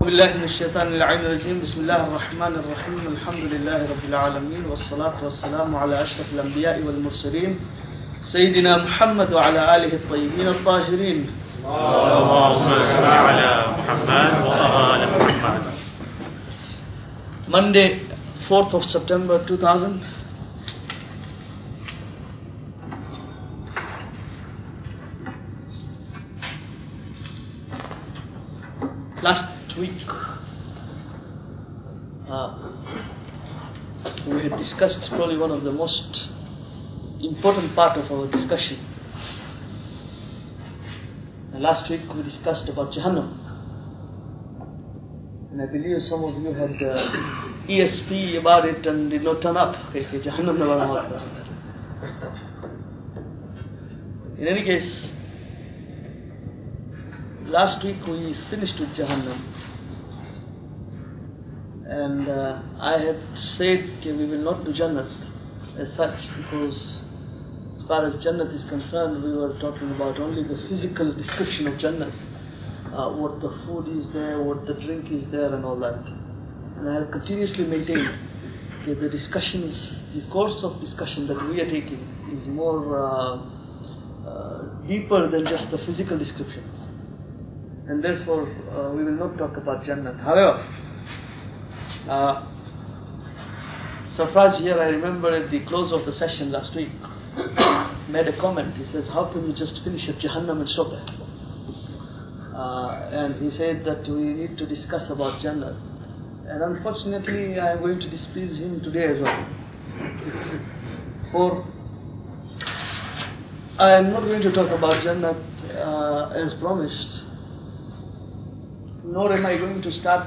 بالله من الشيطان اللعين الرجيم. بسم الله الرحمن الرحيم. الحمد لله رب العالمين، والصلاة والسلام على أشرف الأنبياء والمرسلين سيدنا محمد وعلى آله الطيبين الطاهرين. اللهم صل على محمد وآل محمد. Monday, 4th of September 2000. Last week we had discussed probably one of the most important part of our discussion. Last week we discussed about Jahannam, and I believe some of you had ESP about it and did not turn up. Jahannam never. In any case, last week we finished with Jahannam, and I had said we will not do Jannat as such, because as far as Jannat is concerned, we were talking about only the physical description of Jannat, what the food is there, what the drink is there and all that. And I have continuously maintained that the discussions, the course of discussion that we are taking is more deeper than just the physical description. And therefore, we will not talk about Jannat. However, Sarfraz here, I remember at the close of the session last week, made a comment. He says, how can you just finish at Jahannam and stop there? And he said that we need to discuss about Jannat. And unfortunately, I am going to displease him today as well. For I am not going to talk about Jannat as promised, nor am I going to start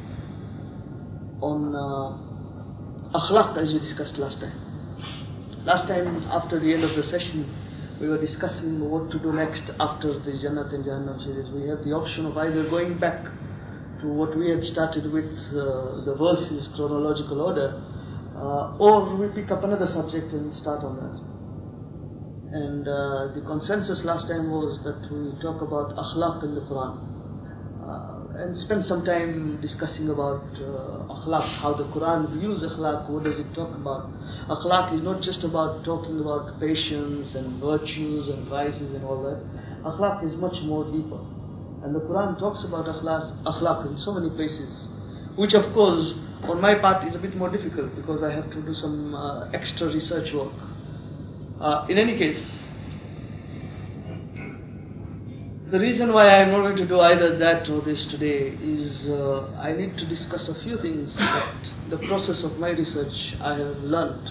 on akhlaq as we discussed last time. Last time, after the end of the session, we were discussing what to do next after the Jannat and Jahannam series. We have the option of either going back to what we had started with, the verses, chronological order, or we pick up another subject and start on that. And the consensus last time was that we talk about akhlaq in the Quran, and spend some time discussing about akhlaq, how the Quran views akhlaq, what does it talk about. Akhlaq is not just about talking about patience and virtues and vices and all that. Akhlaq is much more deeper. And the Quran talks about akhlaq in so many places, which of course on my part is a bit more difficult because I have to do some extra research work. In any case, the reason why I am not going to do either that or this today is I need to discuss a few things that the process of my research I have learned,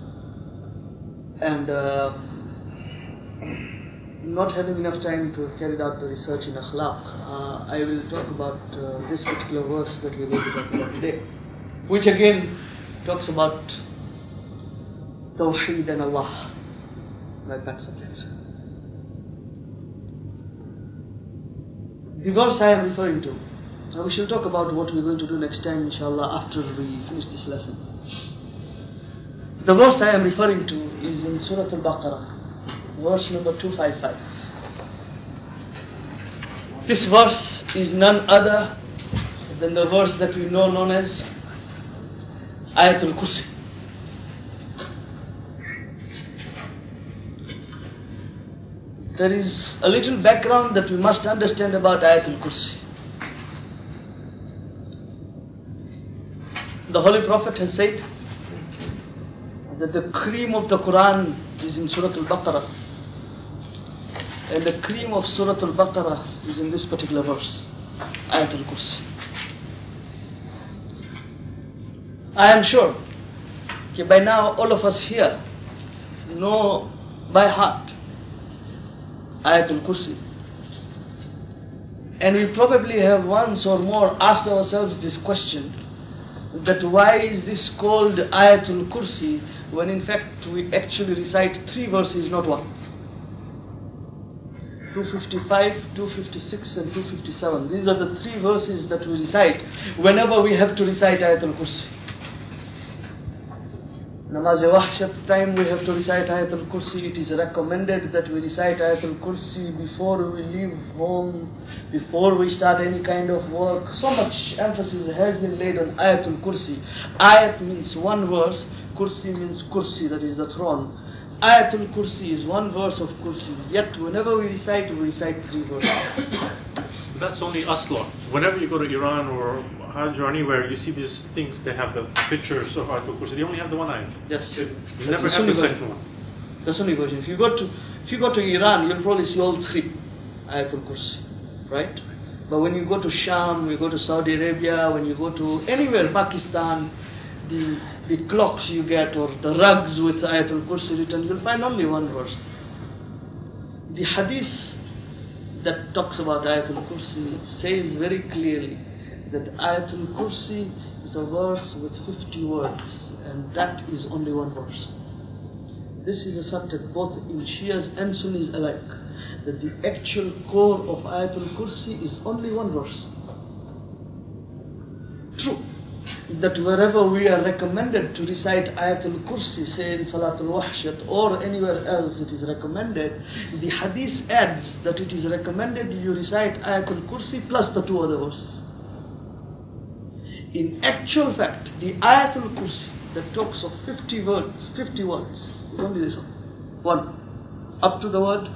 and not having enough time to have carried out the research in akhlaq, I will talk about this particular verse that we are going to talk about today, which again talks about Tawheed and Allah, my pet subject. The verse I am referring to, now we shall talk about what we are going to do next time, inshallah, after we finish this lesson. The verse I am referring to is in Surah Al-Baqarah, verse number 255. This verse is none other than the verse that we know known as Ayatul Kursi. There is a little background that we must understand about Ayatul Kursi. The Holy Prophet has said that the cream of the Quran is in Surah Al-Baqarah, and the cream of Surah Al-Baqarah is in this particular verse, Ayatul Kursi. I am sure that by now all of us here know by heart Ayatul Kursi, and we probably have once or more asked ourselves this question, that why is this called Ayatul Kursi when in fact we actually recite 3 verses, not one. 255, 256 and 257. These are the 3 verses that we recite whenever we have to recite Ayatul Kursi. Namaz-e-Wahshat time we have to recite Ayatul Kursi. It is recommended that we recite Ayatul Kursi before we leave home, before we start any kind of work. So much emphasis has been laid on Ayatul Kursi. Ayat means one verse, Kursi means kursi, that is the throne. Ayatul Kursi is one verse of Kursi. Yet whenever we recite 3 verses. That's only Asla. Whenever you go to Iran or Hajj or anywhere, you see these things, they have the pictures of Ayatul Kursi. They only have the one ayat. That's true. They never have the second one. The Sunni version. If you go to Iran, you'll probably see all 3 Ayatul Kursi, right? But when you go to Sham, you go to Saudi Arabia, when you go to anywhere, Pakistan, the clocks you get or the rugs with Ayatul Kursi written, you'll find only one verse. The hadith that talks about Ayatul Kursi says very clearly that Ayatul Kursi is a verse with 50 words, and that is only one verse. This is asserted both in Shias and Sunnis alike, that the actual core of Ayatul Kursi is only one verse. True that wherever we are recommended to recite Ayatul Kursi, say in Salatul Wahshat or anywhere else it is recommended, the hadith adds that it is recommended you recite Ayatul Kursi plus the 2 other verses. In actual fact, the Ayatul Kursi that talks of 50 words, is only this one. Up to the word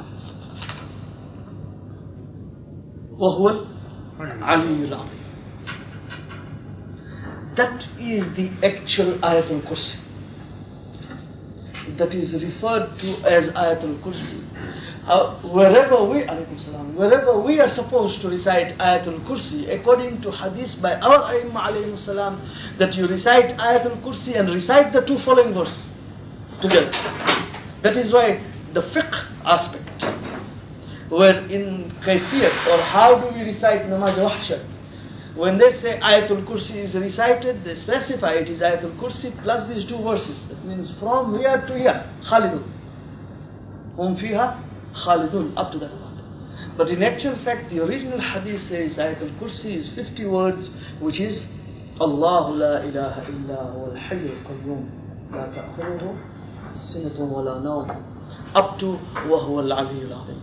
وَهُوَ الْعَلِيُّ الْعَظِيمُ. That is the actual Ayatul Kursi. That is referred to as Ayatul Kursi. Wherever we are supposed to recite Ayatul Kursi, according to hadith by our Aimma alayhi salam, that you recite Ayatul Kursi and recite the 2 following verses together. That is why the fiqh aspect, where in kayfiyat or how do we recite Namaz-e-Wahshat, when they say Ayatul Kursi is recited, they specify it is Ayatul Kursi plus these 2 verses. That means from here to here, Khalidun. Hum fiha Khalidun, up to that point. But in actual fact, the original hadith says Ayatul Kursi is 50 words, which is Allahu la ilaha illa huwa al-hayyul qayyum la ta'khudhuhu sinatun wa la nawm, up to wa huwa al-'aliyyul 'azim.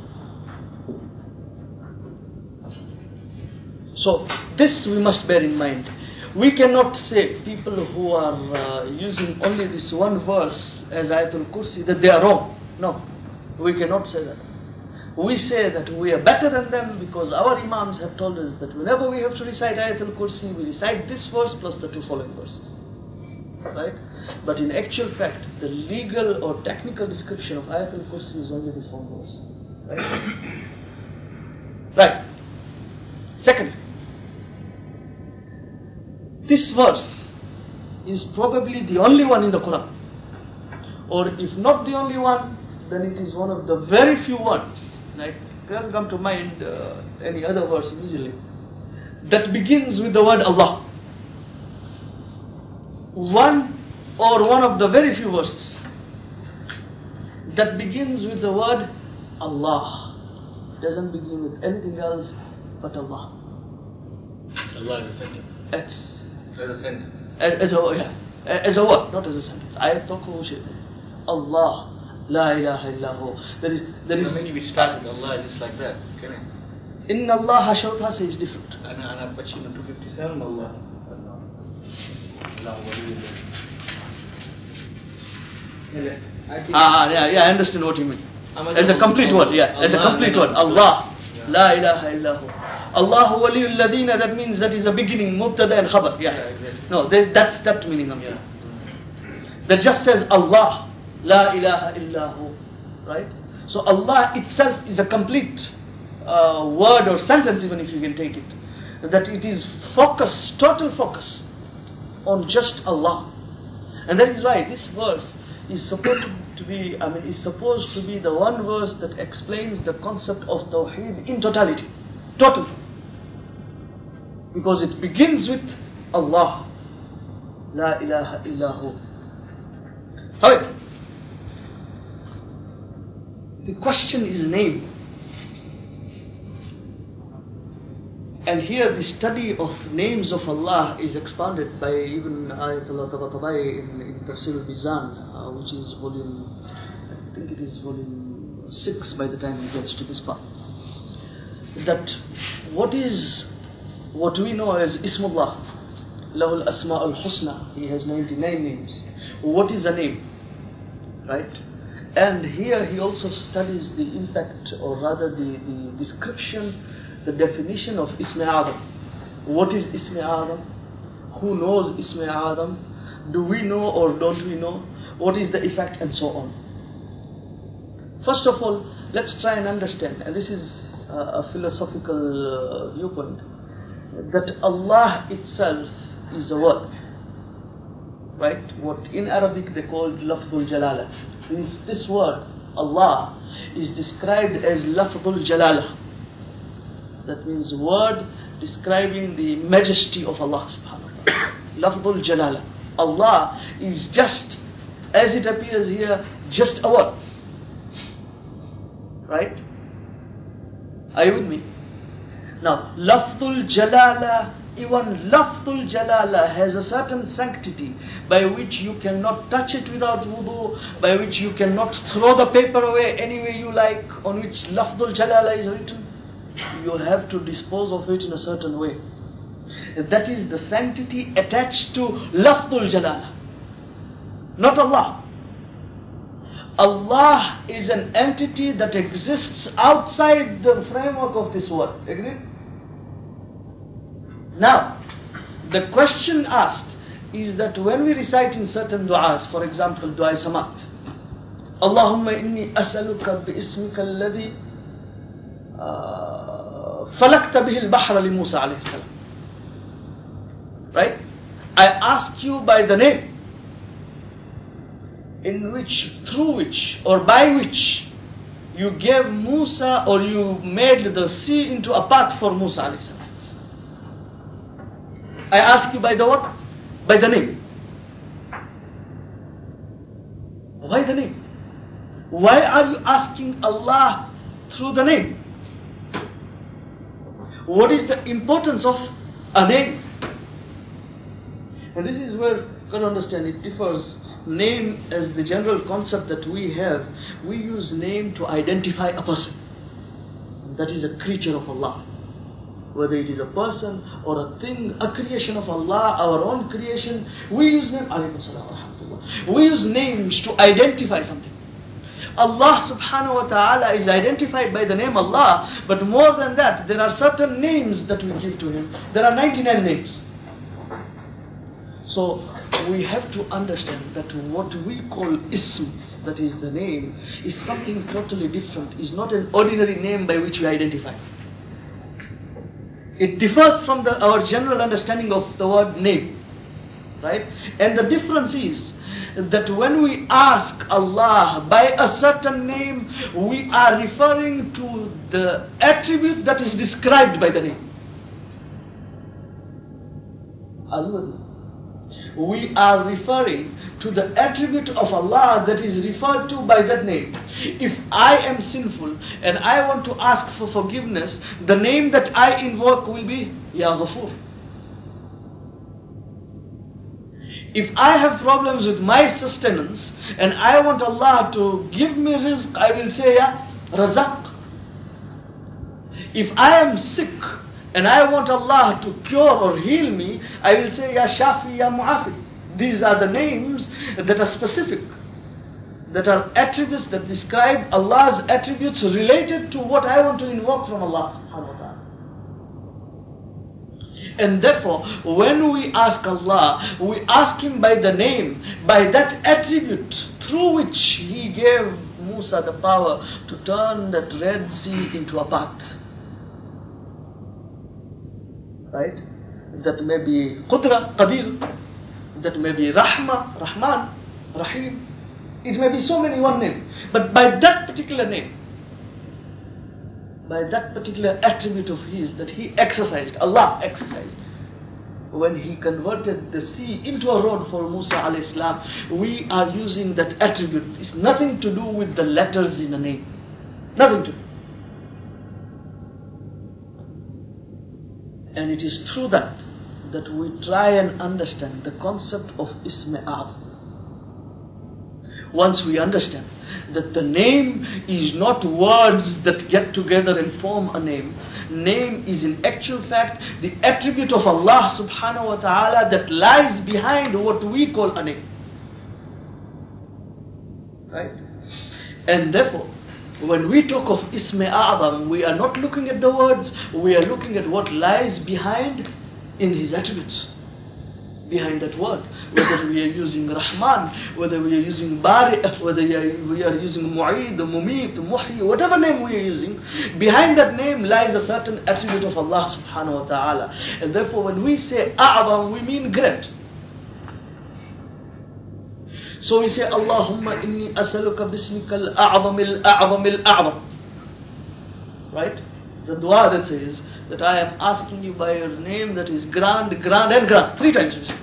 So this we must bear in mind. We cannot say people who are using only this one verse as Ayatul Kursi that they are wrong. No, we cannot say that. We say that we are better than them because our Imams have told us that whenever we have to recite Ayatul Kursi, we recite this verse plus the 2 following verses. Right? But in actual fact, the legal or technical description of Ayatul Kursi is only this one verse. Right? Right. Second, this verse is probably the only one in the Quran. Or if not the only one, then it is one of the very few ones, like it doesn't come to mind any other verse usually, that begins with the word Allah. One of the very few verses that begins with the word Allah. Doesn't begin with anything else but Allah. Allah is a sentence. Yes. As a sentence. As a word, not as a sentence. Ayat talk shit. Allah, la ilaha illahu. There is. When we start with Allah, just like that, can it? Inna Allah Sharutha says different. Ana Pachino 257 Allah. I understand what you mean. As a complete word, as a complete word. Allah, la ilaha illahu. Allahu waliyul ladina, that means that is a beginning, mubtada and khabar. Exactly. No, that's that meaning. That just says Allah, la ilaha illahu, right? So Allah itself is a complete word or sentence, even if you can take it. That it is focus, total focus on just Allah. And that is why this verse is supposed to be, is supposed to be the one verse that explains the concept of Tawheed in totality. Total. Because it begins with Allah. La ilaha illahu. However, the question is name. And here the study of names of Allah is expounded by even Ayatollah Tabatabai in Tafsir al-Mizan, which is volume, I think it is volume 6 by the time he gets to this part. That what we know as Ismullah, Lahul Asma al-Husna, he has 99 names. What is a name? Right? And here he also studies the impact, or rather the description, the definition of Ism Adam. What is Ism Adam? Who knows Ism Adam? Do we know or don't we know? What is the effect, and so on. First of all, let's try and understand, and this is a philosophical viewpoint, that Allah itself is a word. Right? What in Arabic they call Lafzul Jalala. This word, Allah, is described as Lafzul Jalala. That means word describing the majesty of Allah subhanahu wa ta'ala. Lafzul Jalala. Allah is just, as it appears here, just a word. Right? Are you with me? Now, Lafzul Jalala, even Lafzul Jalala has a certain sanctity by which you cannot touch it without wudu, by which you cannot throw the paper away any way you like, on which Lafzul Jalala is written. You have to dispose of it in a certain way. That is the sanctity attached to Lafzul Jalala, not Allah. Allah is an entity that exists outside the framework of this word. Agreed? Now, the question asked is that when we recite in certain du'as, for example, du'a samat, Allahumma inni as'aluka bi ismika alladhi falakta bihi al-bahra li Musa alayhi salam. Right? I ask you by the name in which, through which, or by which you gave Musa, or you made the sea into a path for Musa alayhi salam. I ask you by the what? By the name. Why the name? Why are you asking Allah through the name? What is the importance of a name? And this is where you can understand it differs. Name as the general concept that we have, we use name to identify a person. That is a creature of Allah. Whether it is a person or a thing, a creation of Allah, our own creation, we use name. Alaykum salam wa rahmatullah. We use names to identify something. Allah subhanahu wa ta'ala is identified by the name Allah, but more than that, there are certain names that we give to Him. There are 99 names. So, we have to understand that what we call ism, that is the name, is something totally different. It's not an ordinary name by which we identify. It differs from our general understanding of the word name. Right? And the difference is that when we ask Allah by a certain name, we are referring to the attribute that is described by the name. We are referring to the attribute of Allah that is referred to by that name. If I am sinful and I want to ask for forgiveness, the name that I invoke will be Ya Ghafur. If I have problems with my sustenance and I want Allah to give me rizq, I will say Ya Razaq. If I am sick and I want Allah to cure or heal me, I will say Ya Shafi, Ya Mu'afi. These are the names that are specific, that are attributes that describe Allah's attributes related to what I want to invoke from Allah subhanahu wa ta'ala. And therefore, when we ask Allah, we ask Him by the name, by that attribute through which He gave Musa the power to turn that Red Sea into a path. Right? That may be Qudra, Qadir, that may be Rahma, Rahman, Rahim. It may be so many one name. But by that particular name, by that particular attribute of His that He exercised, Allah exercised, when He converted the sea into a road for Musa alayhi salam, we are using that attribute. It's nothing to do with the letters in a name. Nothing to do. And it is through that we try and understand the concept of Ism A'zam. Once we understand that the name is not words that get together and form a name. Name is in actual fact the attribute of Allah subhanahu wa ta'ala that lies behind what we call a name. Right? And therefore, when we talk of Ism A'zam, we are not looking at the words, we are looking at what lies behind in His attributes. Behind that word, whether we are using Rahman, whether we are using Bari, whether we are using Mu'eed, Mumeet, Muhyi, whatever name we are using, behind that name lies a certain attribute of Allah subhanahu wa ta'ala. And therefore when we say A'zam, we mean great. So we say, Allahumma inni as'aluka bismika al-a'zam al-a'zam al-a'zam. Right? The dua that says that I am asking you by your name that is grand, grand and grand. 3 times we say.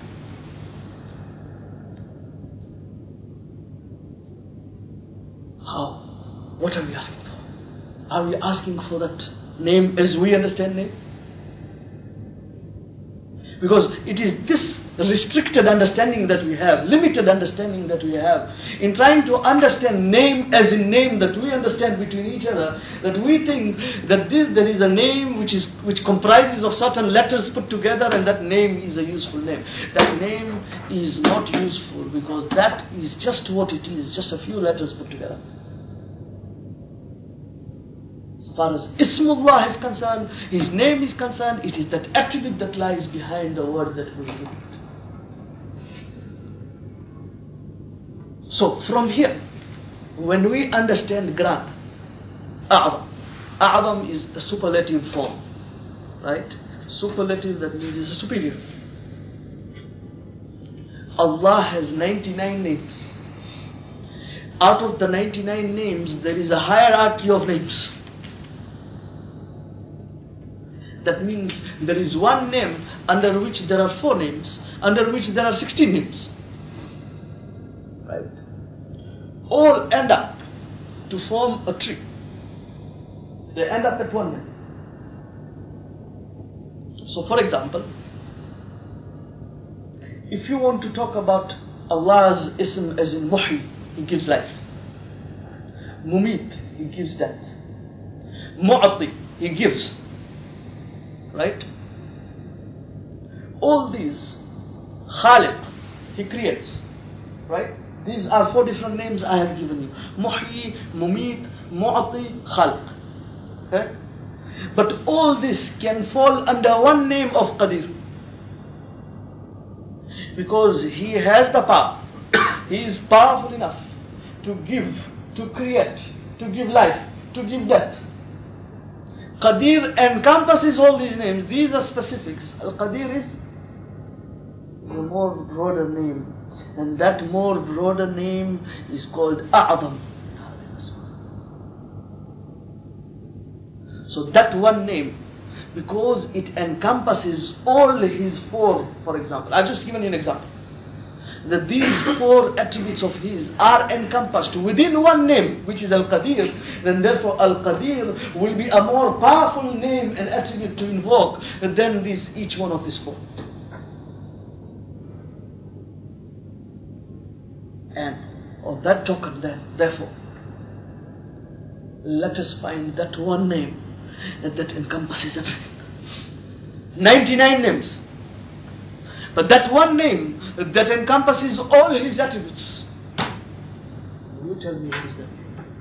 How? What are we asking for? Are we asking for that name as we understand name? Because it is this restricted understanding that we have, limited understanding that we have, in trying to understand name as in name that we understand between each other, that we think that there is a name which comprises of certain letters put together and that name is a useful name. That name is not useful because that is just what it is, just a few letters put together. As far as Ismullah is concerned, His name is concerned, it is that attribute that lies behind the word that we read. So from here, when we understand grand, A'zam is the superlative form, right? Superlative, that means it's a superior. Allah has 99 names. Out of the 99 names, there is a hierarchy of names. That means there is one name under which there are 4 names, under which there are 16 names. Right? All end up to form a tree. They end up at one name. So for example, if you want to talk about Allah's ism as in Muhyi, He gives life. Mumeet, He gives death. Mu'ati, He gives. Right? All these, Khaliq, He creates. Right? These are 4 different names I have given you. Muhyi, Mumeet, Mu'ati, Khaliq. Okay? But all this can fall under one name of Qadir. Because He has the power. He is powerful enough to give, to create, to give life, to give death. Qadir encompasses all these names. These are specifics. Al-Qadir is a more broader name. And that more broader name is called A'zam. So that one name, because it encompasses all His 4, for example. I've just given you an example. That these 4 attributes of His are encompassed within one name, which is Al-Qadir, then therefore Al-Qadir will be a more powerful name and attribute to invoke than each one of these 4. And on that token then, therefore, let us find that one name that encompasses everything. 99 names. But that one name that encompasses all His attributes. You tell me what is that?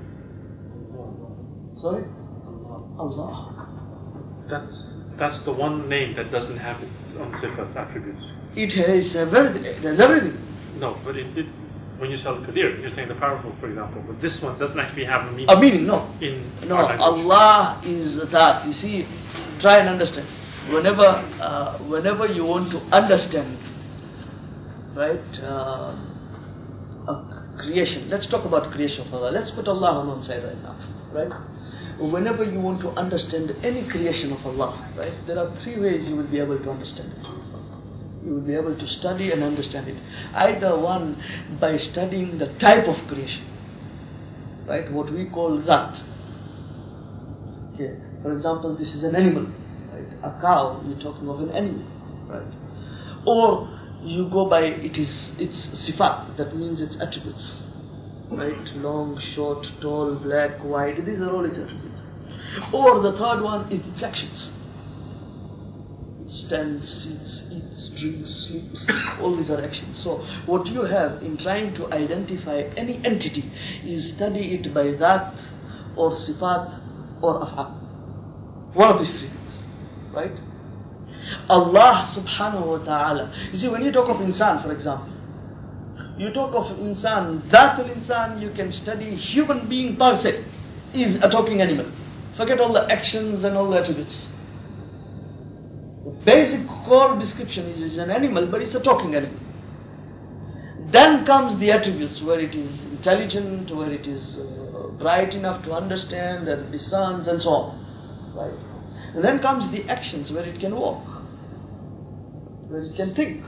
Sorry? Allah. That's the one name that doesn't have its own sifat attributes. It has everything. No, but when you say Al-Qadir, you're saying the powerful, for example. But this one doesn't actually have a meaning. A meaning, no. No, Allah is that. You see, try and understand. Whenever you want to understand, right, a creation. Let's talk about creation of Allah. Let's put Allah on one side right now, right? Whenever you want to understand any creation of Allah, right, there are 3 ways you will be able to understand it. You will be able to study and understand it. Either one, by studying the type of creation, right, what we call that. Okay. For example, this is an animal. Right? a cow, you're talking of an animal, right? Or you go by it's sifat, that means its attributes, right? Long, short, tall, black, white, these are all its attributes. Or the third one is its actions. It stands, sits, eats, drinks, sleeps, all these are actions. So what you have in trying to identify any entity is study it by that or sifat or af'al. One of these three things, right? Allah subhanahu wa ta'ala. You see, when you talk of insan, for example, you talk of insan, Dhatul insan, you can study human being per se, is a talking animal. Forget all the actions and all the attributes. The basic core description is an animal, but it's a talking animal. Then comes the attributes, where it is intelligent, where it is bright enough to understand and discerns and so on, right? And then comes the actions, where it can walk, where it can think.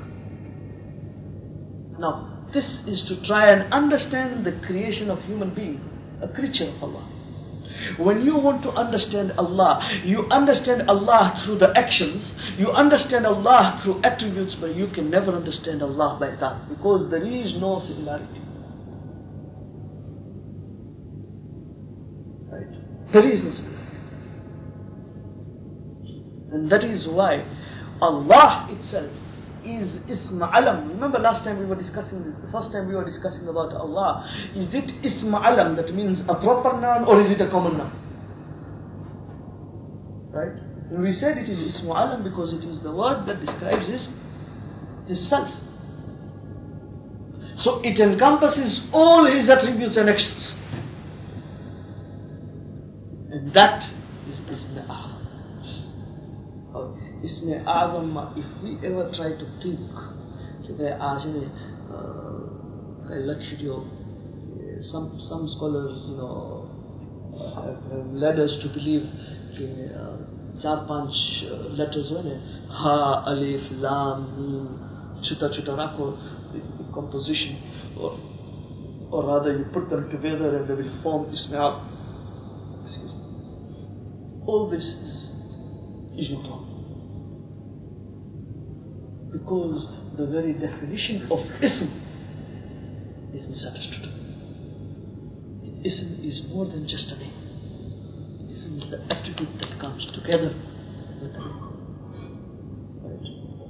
Now, this is to try and understand the creation of human being, a creature of Allah. When you want to understand Allah, you understand Allah through the actions, you understand Allah through attributes, but you can never understand Allah by that, because there is no similarity. Right? There is no similarity. And that is why Allah itself is Ism Alam. Remember last time we were discussing this, the first time we were discussing about Allah. Is it Ism Alam, that means a proper noun, or is it a common noun? Right? And we said it is Ism Alam because it is the word that describes his self. So it encompasses all his attributes and actions. And that is Ism A'zam. Ism A'zam, if we ever try to think some scholars, have led us to believe 4-5 letters Ha, Alif, Lam, Mim, Chuta Rako, the composition, or rather you put them together and they will form Ism A'zam. All this is not wrong. Because the very definition of ism is misunderstood. Ism is more than just a name. Ism is the attribute that comes together with the name. Right?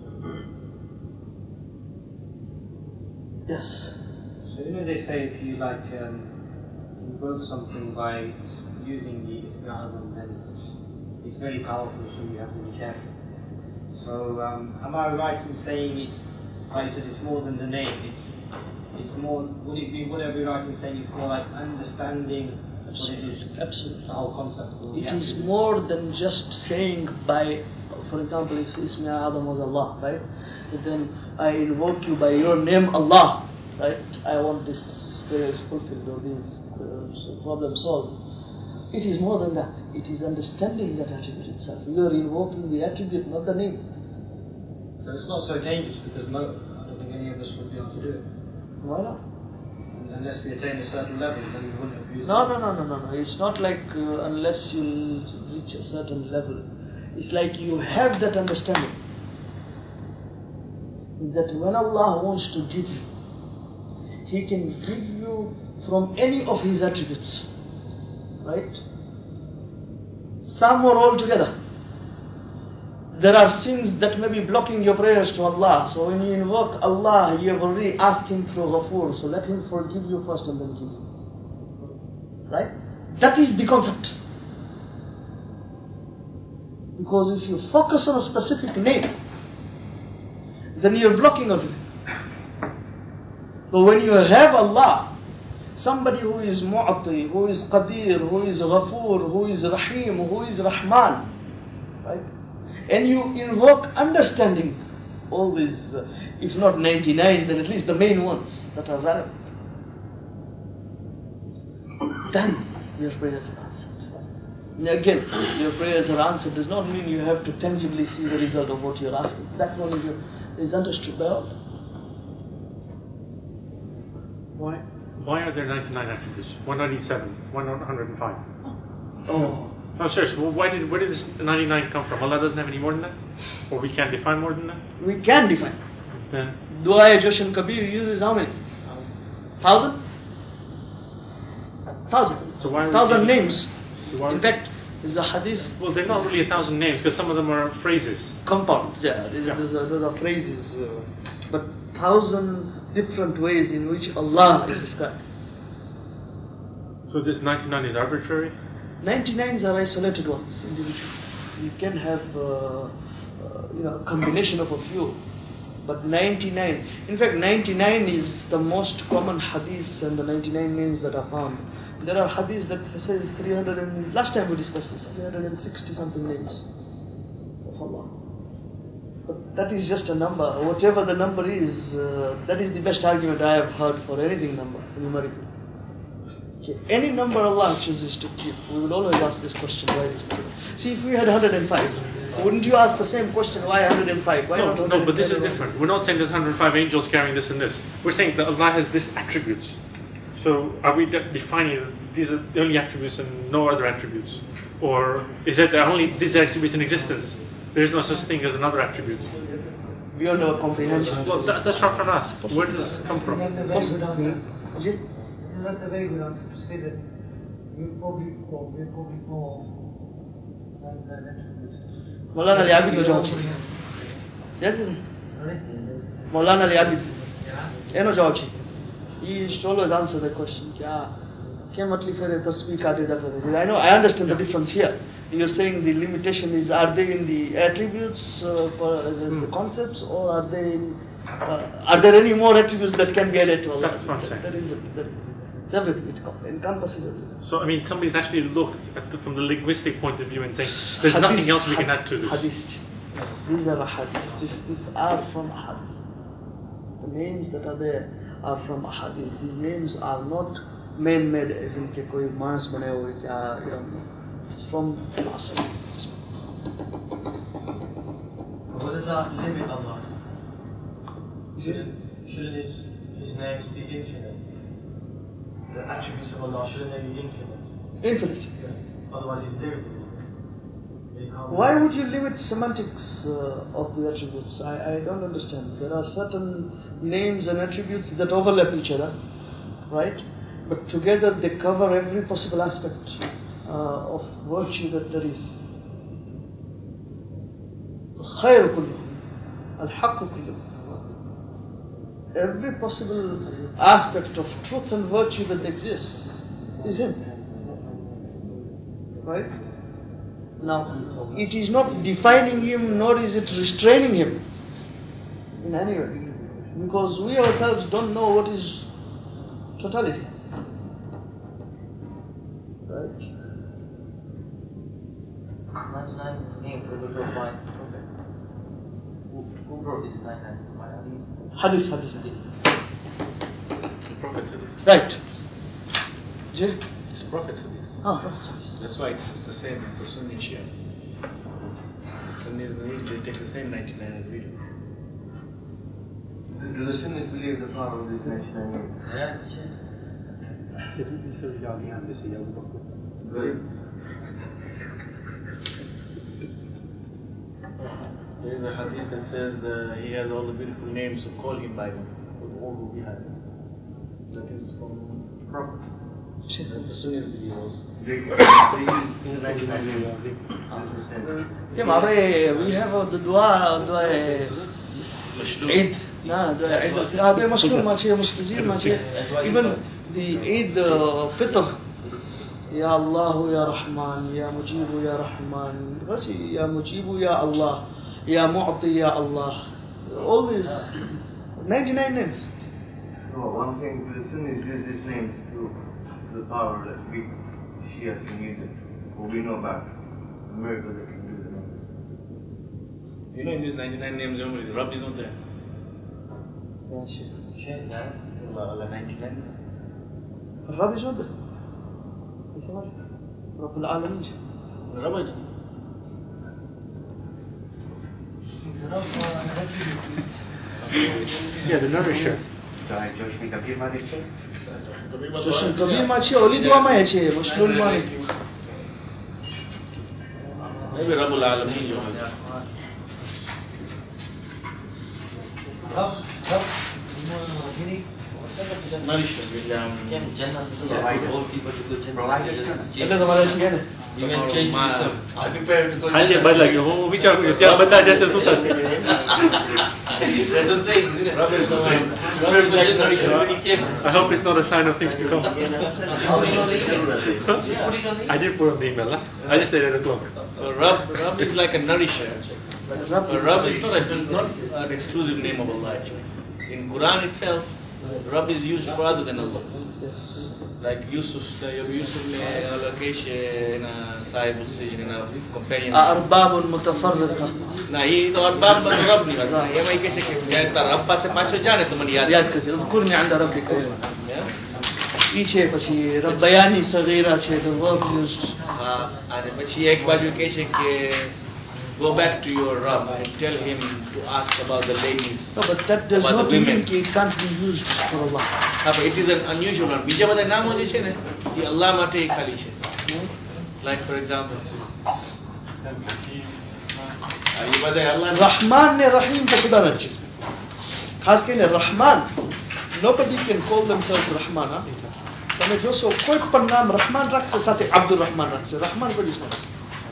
Yes. So they say if you invoke something by using the Ism A'zam, then it's very powerful, so you have to be careful. So, am I right in saying it's, like you said, it's more than the name? It's more. Would I be right in saying it's more like understanding what it is? Absolutely. The whole concept. It is more than just saying by, for example, if Ism A'zam was Allah, right? Then I invoke you by your name, Allah, right? I want this prayer fulfilled or this problem solved. It is more than that. It is understanding that attribute itself. You are invoking the attribute, not the name. So it's not so dangerous because I don't think any of us would be able to do it. Why not? Unless we attain a certain level, then we wouldn't abuse it. No. It's not like unless you reach a certain level. It's like you have that understanding. That when Allah wants to give you, He can give you from any of His attributes. Right? Some or all together. There are sins that may be blocking your prayers to Allah. So when you invoke Allah, you have already asked Him through Ghafoor. So let Him forgive you first and then give you. Right? That is the concept. Because if you focus on a specific name, then you are blocking onto it. But when you have Allah, somebody who is Mu'ati, who is Qadir, who is Ghafoor, who is Rahim, who is Rahman, right? And you invoke understanding all these, if not 99, then at least the main ones that are relevant. Then your prayers are answered. Now again, your prayers are answered does not mean you have to tangibly see the result of what you're asking. That one is understood by all. Why are there 99 attributes? 197, 105? Oh, No, seriously, well, where did this 99 come from? Allah doesn't have any more than that? Or we can't define more than that? We can define. Then, Dua Joshan Kabir uses how many? 1,000? 1,000. So why would 1,000 you- names. so why In would- fact, there's a hadith well, they're not really 1,000 names because some of them are phrases. compound. Yeah, those are phrases. But 1,000 different ways in which Allah is described. So this 99 is arbitrary? 99s are isolated ones, individual. You can have a combination of a few, but 99. In fact, 99 is the most common hadith and the 99 names that are found. There are hadiths that says 300 and last time we discussed this, 360 something names of Allah. But that is just a number. Whatever the number is, that is the best argument I have heard for anything number, numerical. Okay. Any number Allah chooses to keep, we will always ask this question, why this number? See, if we had 105, wouldn't you ask the same question, why 105? Why not 105? No, but this is different. We're not saying there's 105 angels carrying this and this. We're saying that Allah has this attributes. So are we defining that these are the only attributes and no other attributes? Or is it that only these attributes in existence? There is no such thing as another attribute. Beyond our comprehension. Well, that's not from us. Where does this come from? That's a very good answer. Yeah. That's a very good answer to say that we're probably more than attributes. Maulana Ali Abid no jawab છે. યાદ છે ને? Maulana Ali Abid. એનો જવાબ છે. He used to always answer the question. કેમ આટલી ફેરે તસ્બીહ કાઢી રાખે? I understand the difference here. You're saying the limitation is, are they in the attributes, the concepts, or are they in, are there any more attributes that can be added to Allah? That's what I'm saying. That is everything. It encompasses everything. So, I mean, somebody's actually looked at from the linguistic point of view and saying, there's nothing else we can add to this. Hadith. These are hadith. These are from hadith. The names that are there are from hadith. These names are not man-made, as in ke koi manas bane hue kya, it's from hadith. What does that limit Allah? Shouldn't his names be infinite? The attributes of Allah, shouldn't they be infinite? Infinite. Otherwise he's limited. Why would you limit semantics of the attributes? I don't understand. There are certain names and attributes that overlap each other, right? But together they cover every possible aspect of virtue that there is. الخير كله الحق كله. Every possible aspect of truth and virtue that exists is Him. Right? Now, it is not defining Him, nor is it restraining Him in any way. Because we ourselves don't know what is totality. Right? 99 names were looked up by Prophet. Who wrote this 99? By Hadith. Hadith. The Prophet said this. Right. Jay? It's Prophet Hadith. Hadith. That's why it's the same for Sunni Shia. Sunnis they take the same 99 as we do. Do the Sunnis believe the power of these 99 names? Yeah. There is a hadith that says he has all the beautiful names, so call him by them. All who he has. That is from Prophet. That the Sunnis believe also. They use 99 names. We have the dua Eid. Dua Masloom Mustajib. Even the Eid Fitr. Ya Allah, Ya Rahman, Ya Mujibu, Ya Rahman, Ya Mujibu, Ya Allah, Ya Mu'ti, Ya Allah. Always 99 names. No, I'm saying the Sunnis use these names to the power that we Shia can use it. What we know about the miracle that can do the numbers. You know in these 99 names normally the Rabb is not there. Allah 99. الرب يجوده رب العالمين The Rabb is Yeah, the nourisher. Joshan Kabir ma ce, Oli dua ma ya ce, Mashlul ma ne. Maybe Rabbul Alameen. Haji balik, oh bicara tiap benda jasa sutas. I hope it's not a sign of things to come. I did put on the email, I just said it at the Rabb is like a nourisher. Rabb is not an exclusive name of Allah. In Quran itself, Rabb is used for other than Allah. Like Yusuf ne allocation in a sahib decision in a companion. أرباب متفرقة. ना ये तो अरबाब रब नहीं बता ये मैं कैसे कहता तार अब्बा से पाँचों जाने तो मन याद कर اذكرني عند ربك पीछे પછી रब्बयानी सगीरा છે the verb used. हाँ अरे પછી एक बार जो कैसे कि go back to your Rabb and tell him to ask about the ladies. No, but that does not mean it can't be used for Allah. हाँ but it is an unusual one. બીજા બધા નામો જે છે ને એ અલ્લાહ માટે ખાલી છે. Like for example. ये बताए अल्लाह रहमान ने रहीम का खुदा रची खास કરીને Rahman nobody can call themselves Rahman તમે જોશો કોઈ પણ નામ रहमान રાખશે સાથે અબ્દુલ रहमान રાખશે रहमान કોઈ જ નથી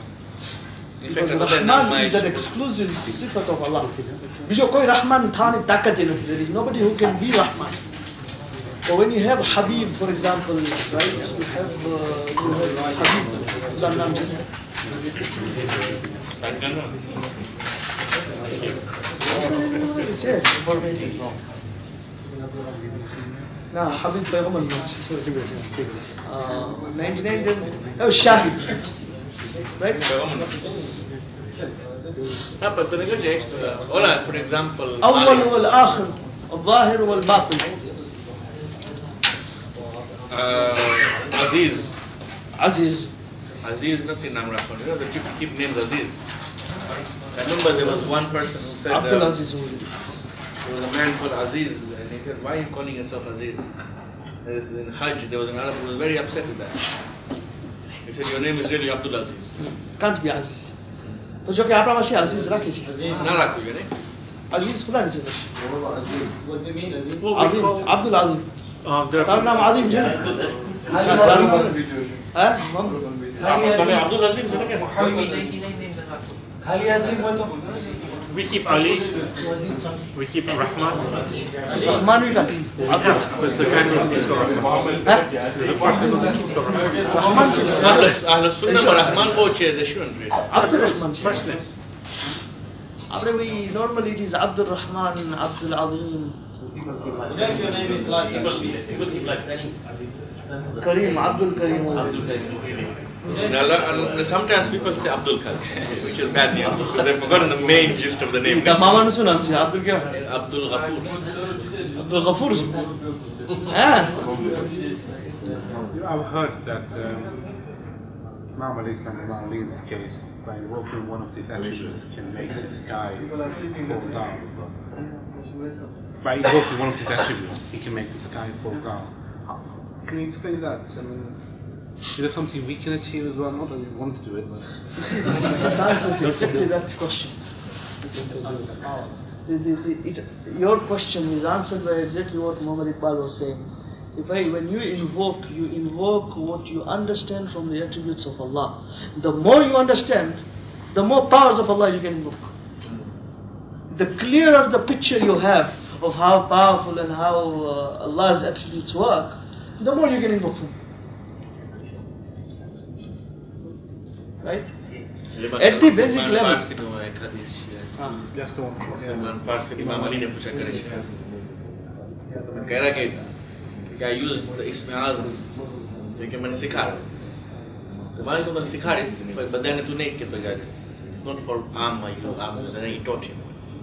Rahman is an exclusive sifat of Allah બીજો કોઈ रहमान થવાની તાકાત નથી there is nobody who can be Rahman. So when you have Habib for example right you have Habib उसका नाम છે ना حبيب पैगंबर 99 oh Shahid right हाँ पर तो निकल जाए ओला for example أول والآخر الظاهر والباطن Aziz nothing naam rakhon. You know the people keep names Aziz. I remember there was one person who said Abdul Aziz there was a man called Aziz and he said, why are you calling yourself Aziz? In Hajj there was an Arab who was very upset with that. He said your name is really Abdul Aziz. Can't be Aziz. तो जो कि आप रामाशी Aziz राखी छी. ना राखो ये नहीं. Aziz खुदा नहीं चलता. What does it mean? Abdul Aziz. तार नाम आदिम है. Abdul Aziz we keep Ali, we keep Rahman. Rahman we like. There's a guy who keeps the Rahman. There's a person who keeps the Rahman. Ahl Sunnah Rahman boche they shouldn't read. Abdul Rahman First name. we normally it is Abdul Rahman, Abdul Azim. Your name is like Kareem, Abdul Kareem. Sometimes people say Abdul Khan, which is bad name. So they've forgotten the main gist of the name. Mama ne suna Abdul kya? Abdul Ghafoor. Abdul Ghafoor. I've heard that Imam Ali in this case, by invoking one of these attributes, can make the sky fall down. By invoking one of these attributes, he can make the sky fall down. Can you explain that? I mean, is there something we can achieve as well? Not that we want to do it, but... This answers exactly that question. Your question is answered by exactly what Muhammad Iqbal was saying. When you invoke what you understand from the attributes of Allah. The more you understand, the more powers of Allah you can invoke. The clearer the picture you have of how powerful and how Allah's attributes work, the more you can invoke Him. Right? At the basic level. That's the one. Imam Ali ne pucha kare shi. कह रहा कि क्या use इसमें आज़म लेकिन मैंने सिखा तुम्हारे को मैंने सिखा रही पर बताने तू नहीं कि तो जा रहे not for arm myself arm was he taught him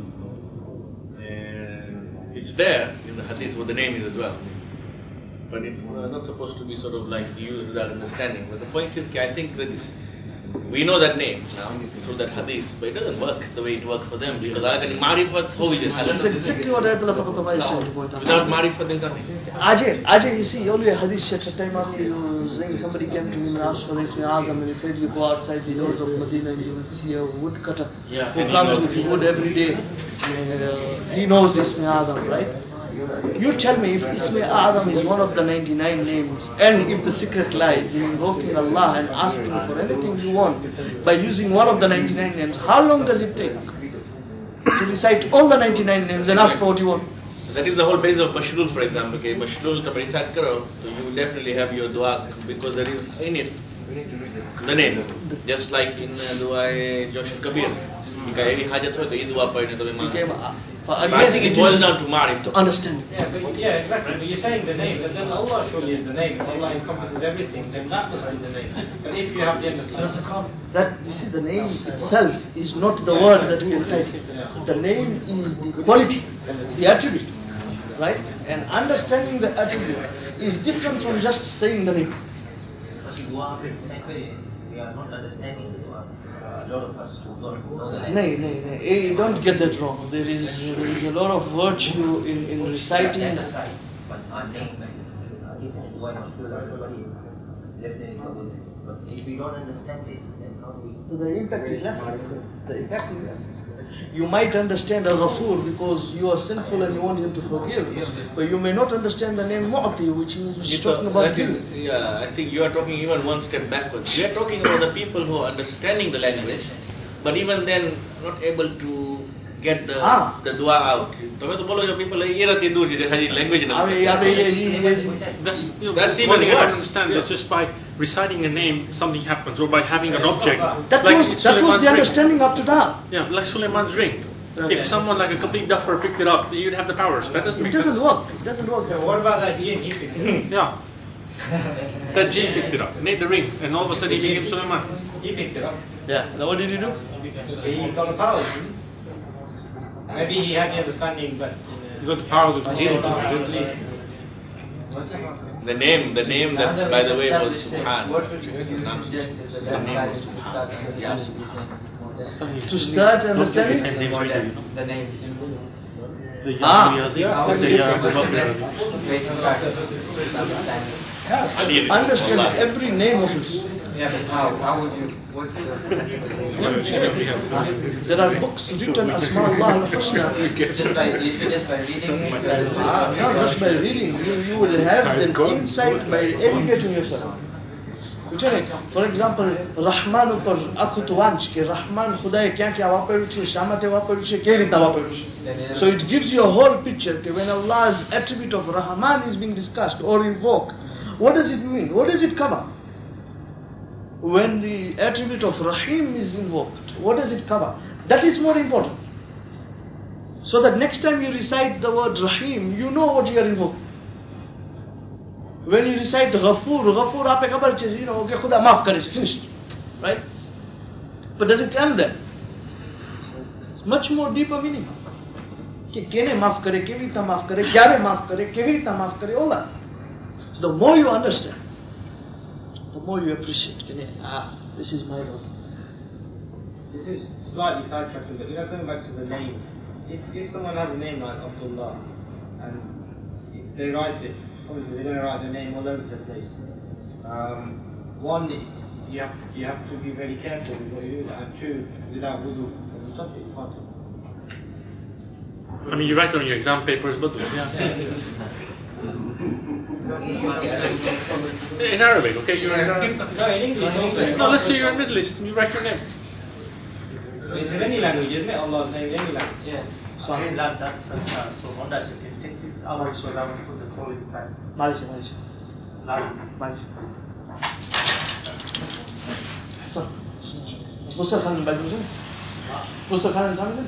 and it's there in the hadith what the name is as well but it's not supposed to be sort of like used without understanding but the point is I think that this We know that name now through that hadith, but it doesn't work the way it worked for them because Marifat, how is That's it? exactly what Ayatollah Pakataba is trying to point out. Without Marifat, there's nothing. Ajay, you see, only a hadith said a time after you were saying somebody came to him and asked for Ismi Azam, and he said, you go outside the doors of Medina and you will see a woodcutter who comes with wood every day. He knows Ismi Azam, right? You tell me if Ismi Azam is one of the 99 names, and if the secret lies in invoking Allah and asking for anything you want by using one of the 99 names, how long does it take to recite all the 99 names and ask for what you want? That is the whole base of Mashrul, for example. Okay, Mashrul ka parisat karo, so you will definitely have your dua because there is in it the name. Just like in dua Josh Kabir. Any hajat ho to ye dua padne to I think it boils down to Marif. To understand. Yeah, exactly. But you're saying the name, but then Allah surely is the name. Allah encompasses everything, then that must be the name. But if you have the understanding, that you see, the name itself is not the word that we recite. The name is the quality, the attribute, right? And understanding the attribute is different from just saying the name. But the dua is the same way. We are not understanding the dua. A lot of us who don't know the language. No, don't get that wrong. There is a lot of virtue in reciting. But our name, dua must do everybody. But if we don't understand it, then how do we? So the impact is less. The impact is less. You might understand al-Ghafur because you are sinful and you want him to forgive. But you may not understand the name Mu'ti, which is talking about you. Yeah, I think you are talking even one step backwards. We are talking about the people who are understanding the language, but even then not able to get the dua out. Tome to bolo jo people ye rati do je language na. That's even you don't understand. It's just by reciting a name, something happens, or by having an object. That was the understanding up to that. Yeah, like Suleiman's ring. If someone like a complete duffer picked it up, you'd have the powers. That doesn't make sense. It doesn't work. What about that jinn? He picked it up. Yeah. That jinn picked it up, made the ring, and all of a sudden he became Suleiman. He picked it up. Yeah. Now what did he do? He got the powers. Maybe he had the understanding, but You got the power of the jinn. The name that, by the way, was Subhan. To start understanding The name. Understand every name of it. Yeah, but how would you? What's the? There are books written Asma Allah al-Husna. Just by reading it. Not just by reading. You will have an insight by educating yourself. For example, Rahman ઉપર આખું તો વાંચ કે Rahman ખુદાએ ક્યાં ક્યાં વાપર્યું છે, શા માટે વાપર્યું છે, કેવી રીતના વાપર્યું છે. So it gives you a whole picture that when Allah's attribute of Rahman is being discussed or invoked, what does it mean? What does it cover? When the attribute of Rahim is invoked, what does it cover? That is more important. So that next time you recite the word Rahim, you know what you are invoking. When you recite Ghafur aapne khabar che, okay, Khuda maaf kare, finished. Right? But does it end there? It's much more deeper meaning. Ke kene maaf kare, kevi rita maaf kare, kyare maaf kare, kevi rita maaf kare, all that. So the more you understand, the more you appreciate. This is my Lord. This is slightly sidetracking, but going back to the names. If someone has a name like Abdullah, and if they write it, obviously they're going to write their name all over the place. One, you have to be very careful with what you do, and two, without wudu on the subject, you can't. I mean, you write on your exam papers, but in Arabic, okay? You're in Arabic. No, in English also. No, let's say you're a Middle East and you write your name. It's in any language, isn't it? Allah's name in any language. Yeah. So I mean so on that you can take it out so that we put the call inside. Malish. So, Musa Khan Musa Khan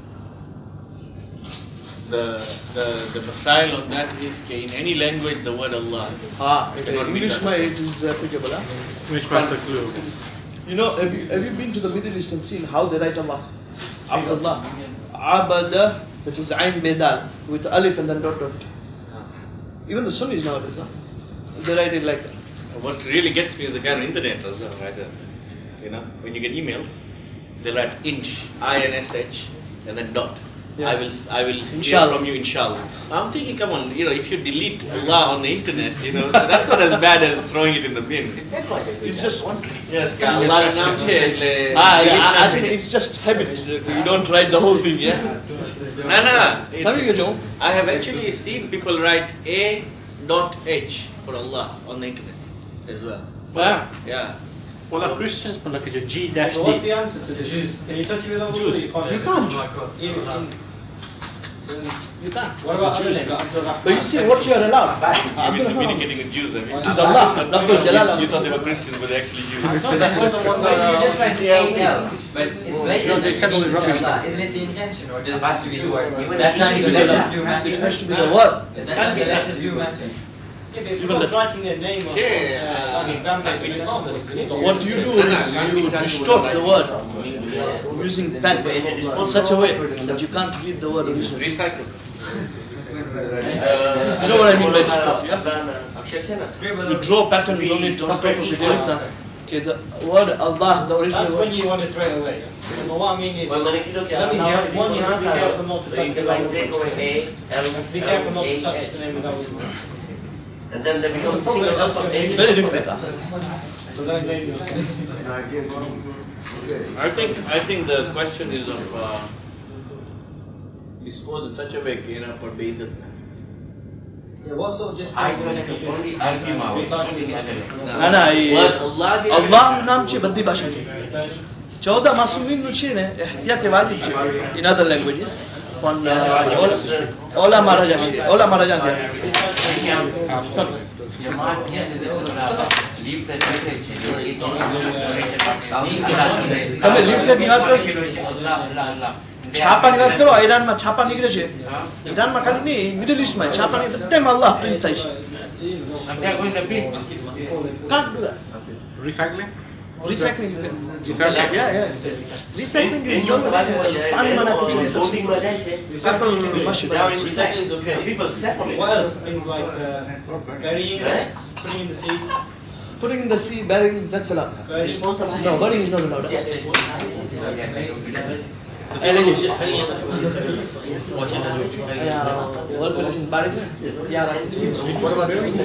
The masail of that is in any language the word Allah. In English it is applicable. Which part of clue? Have you been to the Middle East and seen how they write Allah? Abdullah. Abada, that is Ain Bedal, with Alif and then dot. Even the Sunnis nowadays, they write it like that. What really gets me is the guy on the internet as well, right? when you get emails, they write inch, INSH, and then dot. Yeah. I will hear from you, inshallah. I'm thinking, come on, if you delete Allah on the internet, that's not as bad as throwing it in the bin. It's just one thing. Yes, Allah namche. I think it's just habit. You don't write the whole thing, yeah? No. I have actually seen people write A.H for Allah on the internet as well. Yeah. Well, our Christians put like a G-D. Well, what's the answer to the Jews? Can you touch it with other words? You can't. You can't. What about other names? But you see, what you are allowed. You've been communicating with Jews, I mean. It is Allah. You thought they were Christians, but they're actually Jews. But you just write AL, but it's blatant. Isn't it the intention, or does it have to be the word? That's not even It has to be the word. That's not the letters do matter. Yeah, but if someone's writing their name on an exam paper, you can't. So what you do is you distort the word using pen in such a way that you can't read the word originally. Recycle. You know what I mean by distort, yeah? You draw a pattern, you don't need to top of it. Okay, the word Allah, the original That's word. when you want to throw it away. But what I mean is, Well, then if you look at one, you have to be careful not to touch the like name. take away A, L, Be careful not to touch A, the name without wisdom. and then they become single up from A. Very different. So don't blame yourself. I think the question is of disposed in such a way, for basis. Yeah, what sort of just Only Allah નામ છે બધી ભાષા 14 માસૂમીન નું છે ને એહતિયાત વાજિબ છે in other languages પણ ઓલા મહારાજા તમે લીફલેટ નિકાળો છાપા નિકાળો ઈરાનમાં છાપા નીકળે છે ઈરાનમાં ખાલી નહીં મિડલ ઇસ્ટમાં છાપા નીકળે તેમ અલ્લાહ પ્રિન્ટ થાય છે can't do that. Recycling? Recycling. Recycling? Yeah. Recycling is Recycling is okay. People separate. What else? Things like burying, putting in the sea. Putting in the sea, burying, that's allowed. No, burying is not allowed. What about burning?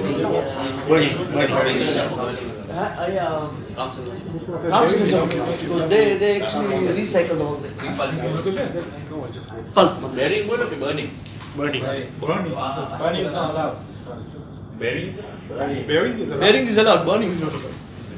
They actually recycle the whole thing. Pulp. Burying would be burning. Burning is not allowed. Burying? Burying is allowed, burning is not allowed.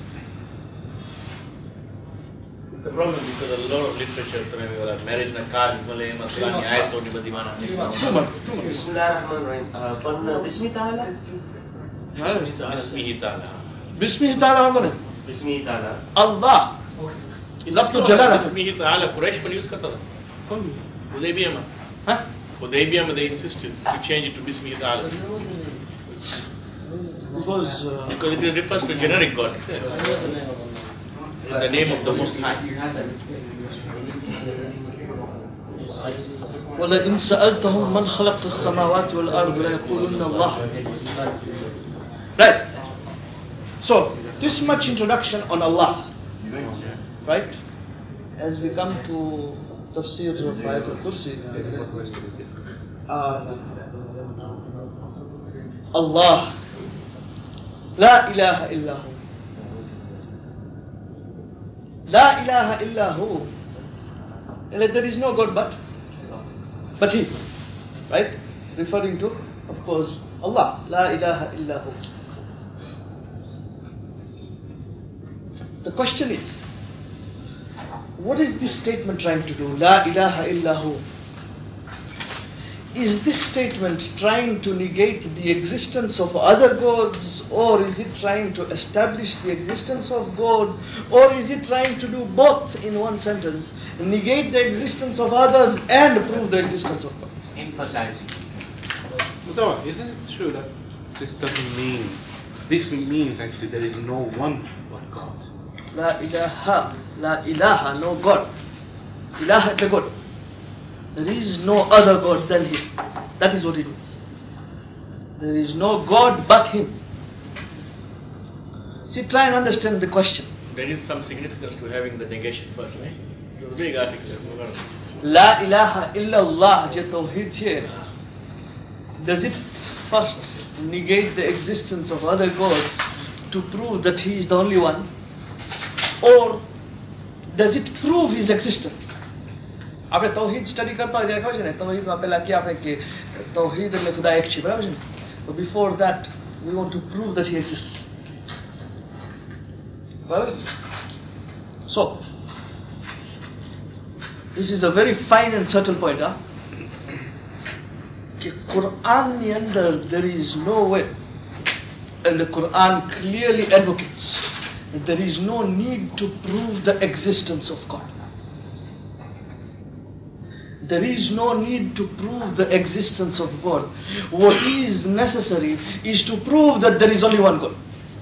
It's a problem because a lot of literature, marriage na cards, maslani ayat honi badi mana. Bismillahirrahmanirrahim. Bismillah ta'ala? Bismihi ta'ala. Bismillah ta'ala होगा नहीं. Bismillah ta'ala. Allah. लफ्ज़ जलाल. Bismihi ta'ala Quraysh पर use करता था. Hudaybiyah में. हाँ? Hudaybiyah में they insisted to change it to Bismihi ta'ala. Because Because it refers to generic God. In the name of the Most High. ولئن سألتهم من خلق السماوات والأرض ليقولن الله. Right. So this much introduction on Allah. Right. As we come to tafsir of Ayatul Kursi, Allah, La ilaha illahu. La ilaha illahu. There is no God but He. Right? Referring to, of course, Allah. La ilaha illahu. The question is, what is this statement trying to do? La ilaha illahu. Is this statement trying to negate the existence of other gods, or is it trying to establish the existence of God, or is it trying to do both in one sentence, negate the existence of others and prove the existence of God? Emphasizing. So, isn't it true that this means actually there is no one but God? La ilaha, no God. Ilaha is a God. There is no other God than Him. That is what it means. There is no God but Him. See, try and understand the question. there is some significance to having the negation first, right? It was a big article. La ilaha illallah je tawheed che. Does it first negate the existence of other gods to prove that he is the only one? Or does it prove his existence? આપણે Thowheeth study કરતા હોય ત્યારે ખબર છે ને તૌહીદમાં પહેલા કે આપણે કે તૌહીદ એટલે ખુદા એક છે બરાબર છે ને તો before that we want to prove that he exists. બરાબર? So this is a very fine and subtle point, huh? કે કુરાનની અંદર there is no way, and the Quran clearly advocates that there is no need to prove the existence of God. There is no need to prove the existence of God. What is necessary is to prove that there is only one God.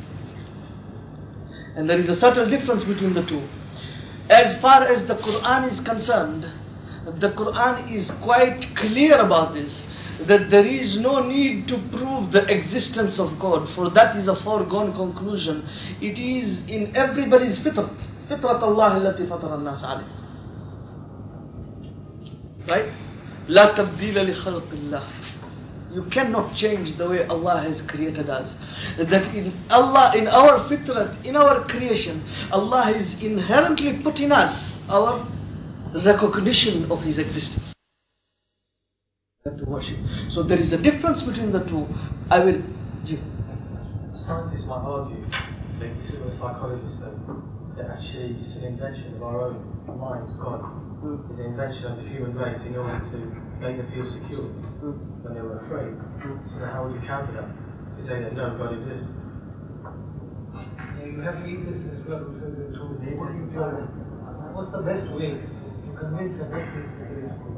And there is a subtle difference between the two. As far as the Quran is concerned, the Quran is quite clear about this, that there is no need to prove the existence of God, for that is a foregone conclusion. It is in everybody's fitrat. Fitrat Allah allati fatara an-nas alayh. Right? La tabdila li khalqillah. You cannot change the way Allah has created us. That in Allah, in our fitrat, in our creation, Allah is inherently put in us our recognition of His existence. To worship. So there is a difference between the two. I will. Scientists might argue, like psychologists, that actually it's an invention of our own minds, God. It's an invention of the human race in order to make them feel secure when they were afraid. So then how would you counter that? To say that no, God exists. You have atheists as well. What's the best way to convince an atheist that there is God?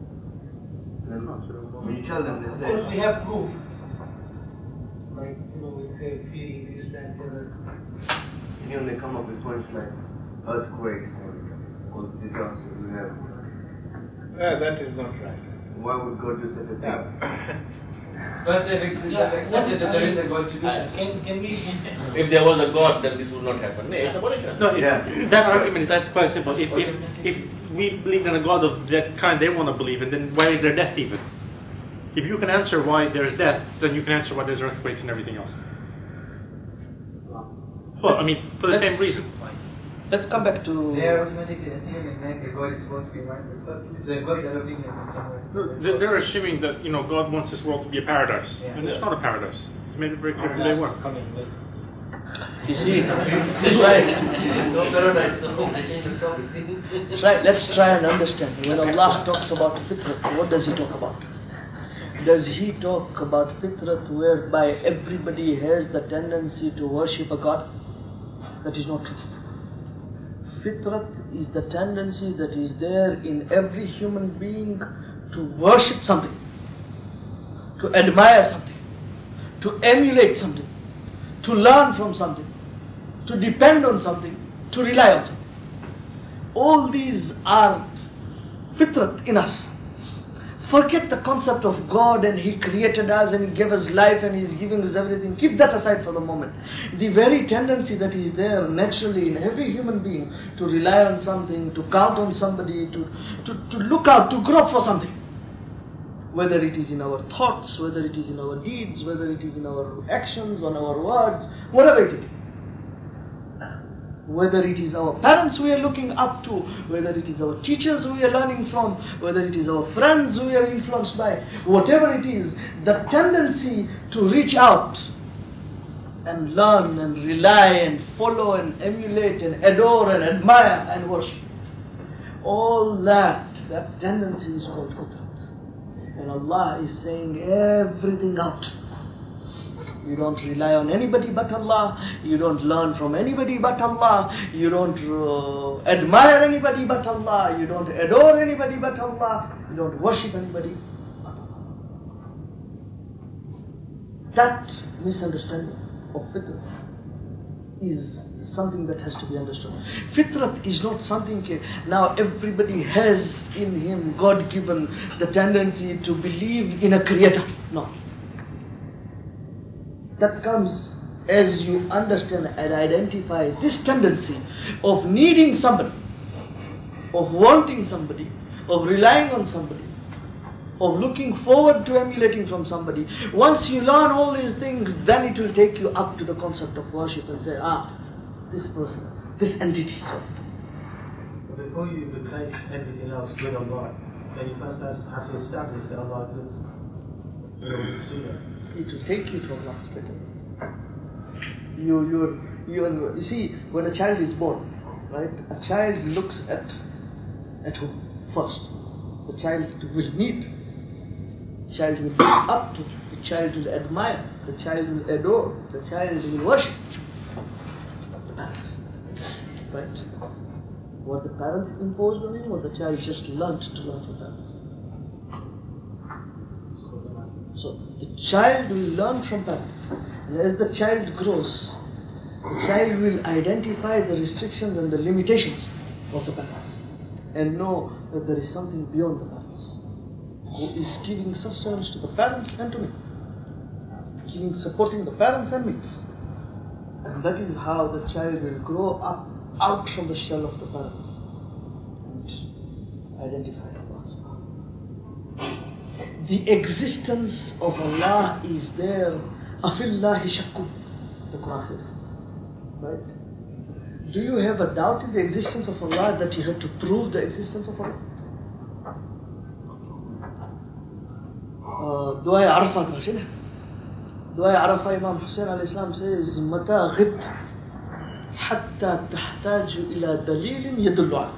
When you tell them, they Of say, course, we have proof. Like, we say feeding this, that, the other. they come up with points like earthquakes or disasters we have. That is not right. Why would God do such a thing? But they've accepted that there is a God to do that. Can we... If there was a God, then this would not happen. No, that argument is quite simple. If we believe in a God of that kind they want to believe in, then why is there death even? If you can answer why there is death, then you can answer why there's earthquakes and everything else. Well, I mean, for the same reason. Let's come back to. They are automatically assuming that the God is supposed to be merciful. The God is developing it somewhere. They're assuming that God wants this world to be a paradise, and it's not a paradise. It's made it very clear from day one. You see, right. Right, let's try and understand. When Allah talks about fitrat, what does He talk about? Does He talk about fitrat whereby everybody has the tendency to worship a God? That is not true. Fitrat is the tendency that is there in every human being to worship something, to admire something, to emulate something, to learn from something, to depend on something, to rely on something. All these are fitrat in us. Forget the concept of God and He created us and He gave us life and He is giving us everything. Keep that aside for the moment. The very tendency that is there naturally in every human being to rely on something, to count on somebody, to look out, to grope for something. Whether it is in our thoughts, whether it is in our deeds, whether it is in our actions, on our words, whatever it is. Whether it is our parents we are looking up to, whether it is our teachers we are learning from, whether it is our friends we are influenced by, whatever it is, the tendency to reach out and learn and rely and follow and emulate and adore and admire and worship. All that tendency is called fitrat. And Allah is saying everything out. You don't rely on anybody but Allah. You don't learn from anybody but Allah. You don't admire anybody but Allah. You don't adore anybody but Allah. You don't worship anybody but Allah. That misunderstanding of fitrat is something that has to be understood. Fitrat is not something now everybody has in him, God given the tendency to believe in a creator. No. That comes as you understand and identify this tendency of needing somebody, of wanting somebody, of relying on somebody, of looking forward to emulating from somebody, once you learn all these things, then it will take you up to the concept of worship and say, this person, this entity. But before you replace everything else with Allah, then you first have to establish that Allah exists. It will take you to Allah's better. You see, when a child is born, right, a child looks at whom first? The child will need. The child will look up to. The child will admire. The child will adore. The child will worship. The parents. Right? What the parents imposed on him, or the child just learnt to learn from parents? So the child will learn from parents. And as the child grows, the child will identify the restrictions and the limitations of the parents and know that there is something beyond the parents who is giving sustenance to the parents and to me, supporting the parents and me. And that is how the child will grow up out from the shell of the parents and identify Allah. The existence of Allah is there. Afillahi shakku, the Quran says. Right? Do you have a doubt in the existence of Allah that you have to prove the existence of Allah? Dua Arafah question. Dua Arafah, Imam Hussain al-Islam says, Mata ghib hatta tahtaju ila dalilin yadullu alayk.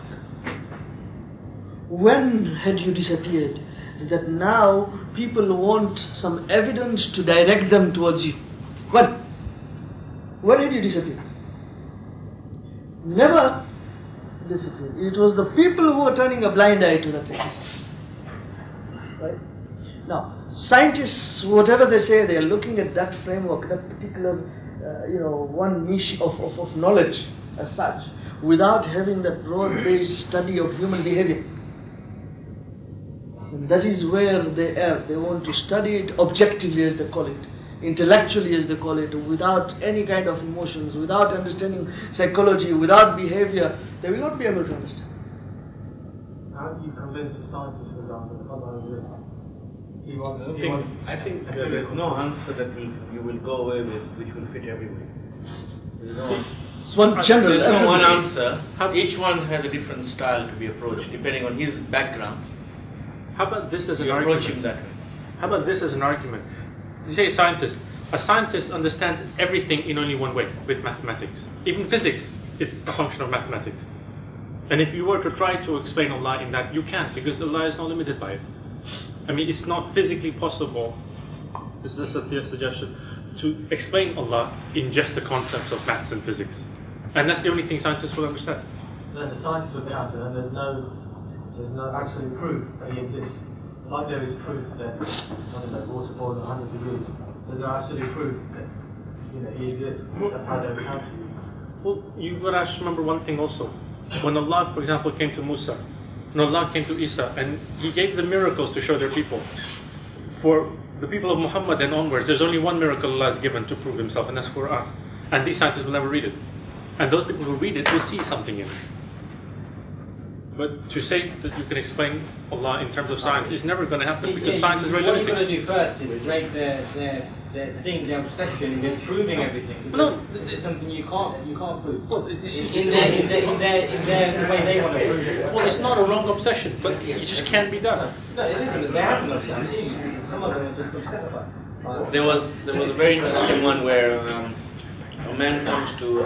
When had you disappeared that now people want some evidence to direct them towards you? When had you disappeared? Never disappeared. It was the people who were turning a blind eye to that existence. Right? Now, scientists, whatever they say, they are looking at that framework, that particular, one niche of knowledge as such, without having that broad-based study of human behavior. And that is where they are. They want to study it objectively, as they call it, intellectually, as they call it, without any kind of emotions, without understanding psychology, without behavior. They will not be able to understand. How do you convince a scientist, for example, that Allah exists? I think there's no answer that you will go away with which will fit everyone. There's no one answer. Each one has a different style to be approached depending on his background. How about this as an approach argument? Him that way. How about this as an argument? You say scientist. A scientist understands everything in only one way, with mathematics. Even physics is a function of mathematics. And if you were to try to explain Allah in that, you can't, because Allah is not limited by it. I mean, it's not physically possible, this is a suggestion, to explain Allah in just the concepts of maths and physics. And that's the only thing scientists will understand. Then the scientists would counter, and there's no actual proof that he exists. Like there is proof that water falls in hundreds of years. There's no absolute proof that he exists. That's how they would counter you. Well, you've got to remember one thing also. When Allah, for example, came to Musa, when Allah came to Isa, and He gave them miracles to show their people. For the people of Muhammad and onwards, there's only one miracle Allah has given to prove Himself, and that's Quran. And these scientists will never read it. And those people who read it will see something in it. But to say that you can explain Allah in terms of science is never going to happen, because science is very limited. What you're going to do first is break their thing, their obsession in proving everything. No, this is something you can't prove. Well, in the way they want to prove it. Well, it's not a wrong obsession, but it just can't be done. No, it isn't. They have an obsession. Some of them are just obsessed by it. There was a very interesting one where a man comes to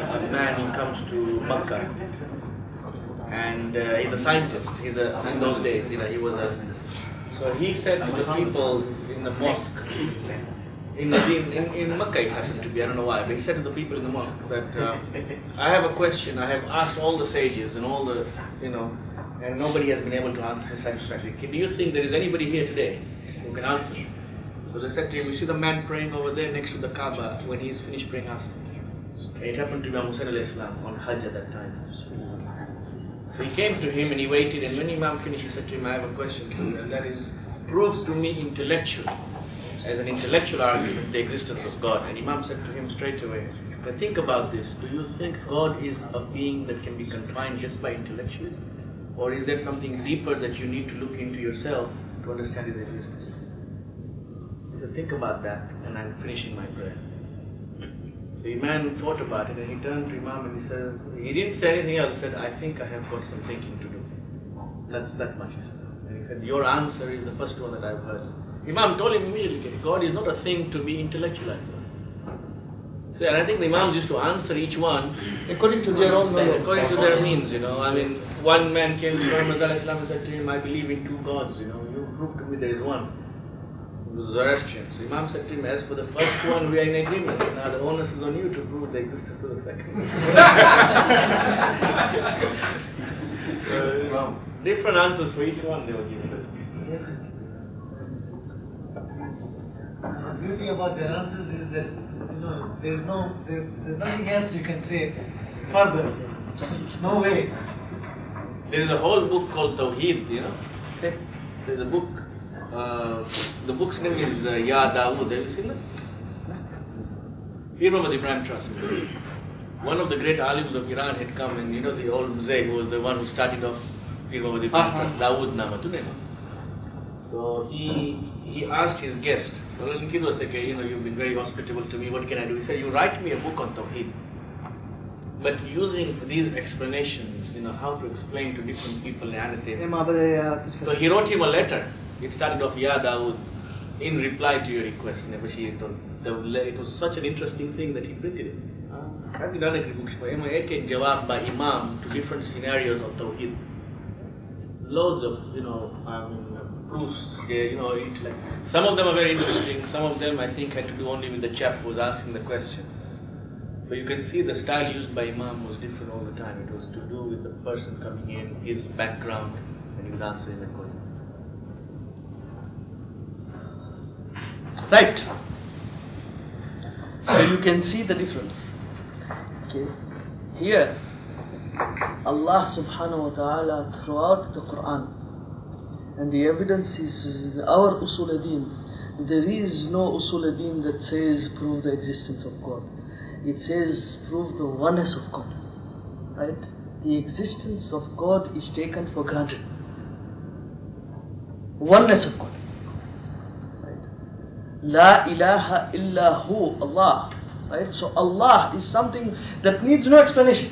Makkah, and he's a scientist. In those days, he was a. So he said to the people in the mosque, in Makkah it happened to be, I don't know why, but he said to the people in the mosque that I have a question. I have asked all the sages and all the, and nobody has been able to answer satisfactorily. Do you think there is anybody here today who can answer? So they said to him, you see the man praying over there next to the Kaaba when he's finished praying us. It happened to Imam Hussain al-Islam on Hajj at that time. So he came to him and he waited, and when Imam finished, he said to him, I have a question to you, and that is, proves to me intellectually as an intellectual argument the existence of God. And Imam said to him straight away, "Now think about this. Do you think God is a being that can be confined just by intellectualism? Or is there something deeper that you need to look into yourself to understand His existence?" He said, "Think about that, and I'm finishing my prayer." So Imam thought about it, and he turned to Imam and he said, he didn't say anything else. He said, "I think I have got some thinking to do." That's much, he said. And he said, "Your answer is the first one that I've heard." Imam told him immediately, God is not a thing to be intellectualized. So, and I think the Imams used to answer each one according to their own knowledge. According to their means, I mean, one man came to Muhammad and said to him, "I believe in two gods, you prove to me there is one." It was Zoroastrian. So Imam said to him, "As for the first one, we are in agreement. Now the onus is on you to prove the existence of the second." Different answers for each one they were giving. The beauty about their answers is that there's nothing else you can say further. No way. There is a whole book called Tawheed, There's a book. The book's name is Ya Dawood. Have you seen it? You remember the Ibrahim Trust? One of the great alims of Iran had come, and the old Muzay, who was the one who started off Ibrahim Trust, Dawood Nama. So he asked his guest, you've been very hospitable to me, what can I do? He said, "You write me a book on Tawheed, but using these explanations, how to explain to different people." So he wrote him a letter. It started off, "Ya Dawood, in reply to your request." It was such an interesting thing that he printed it. I've done a book Jawab by Imam to different scenarios of Tawheed. Loads of, proofs, some of them are very interesting, some of them I think had to do only with the chap who was asking the question. But you can see the style used by Imam was different all the time. It was to do with the person coming in, his background, and he was answering accordingly. Right. So you can see the difference. Okay. Here, Allah subhanahu wa ta'ala throughout the Quran, and the evidence is our usul ad-din. There is no usul ad-din that says prove the existence of God. It says prove the oneness of God. Right? The existence of God is taken for granted. Oneness of God. Right? La ilaha illa hu, Allah. Right? So Allah is something that needs no explanation.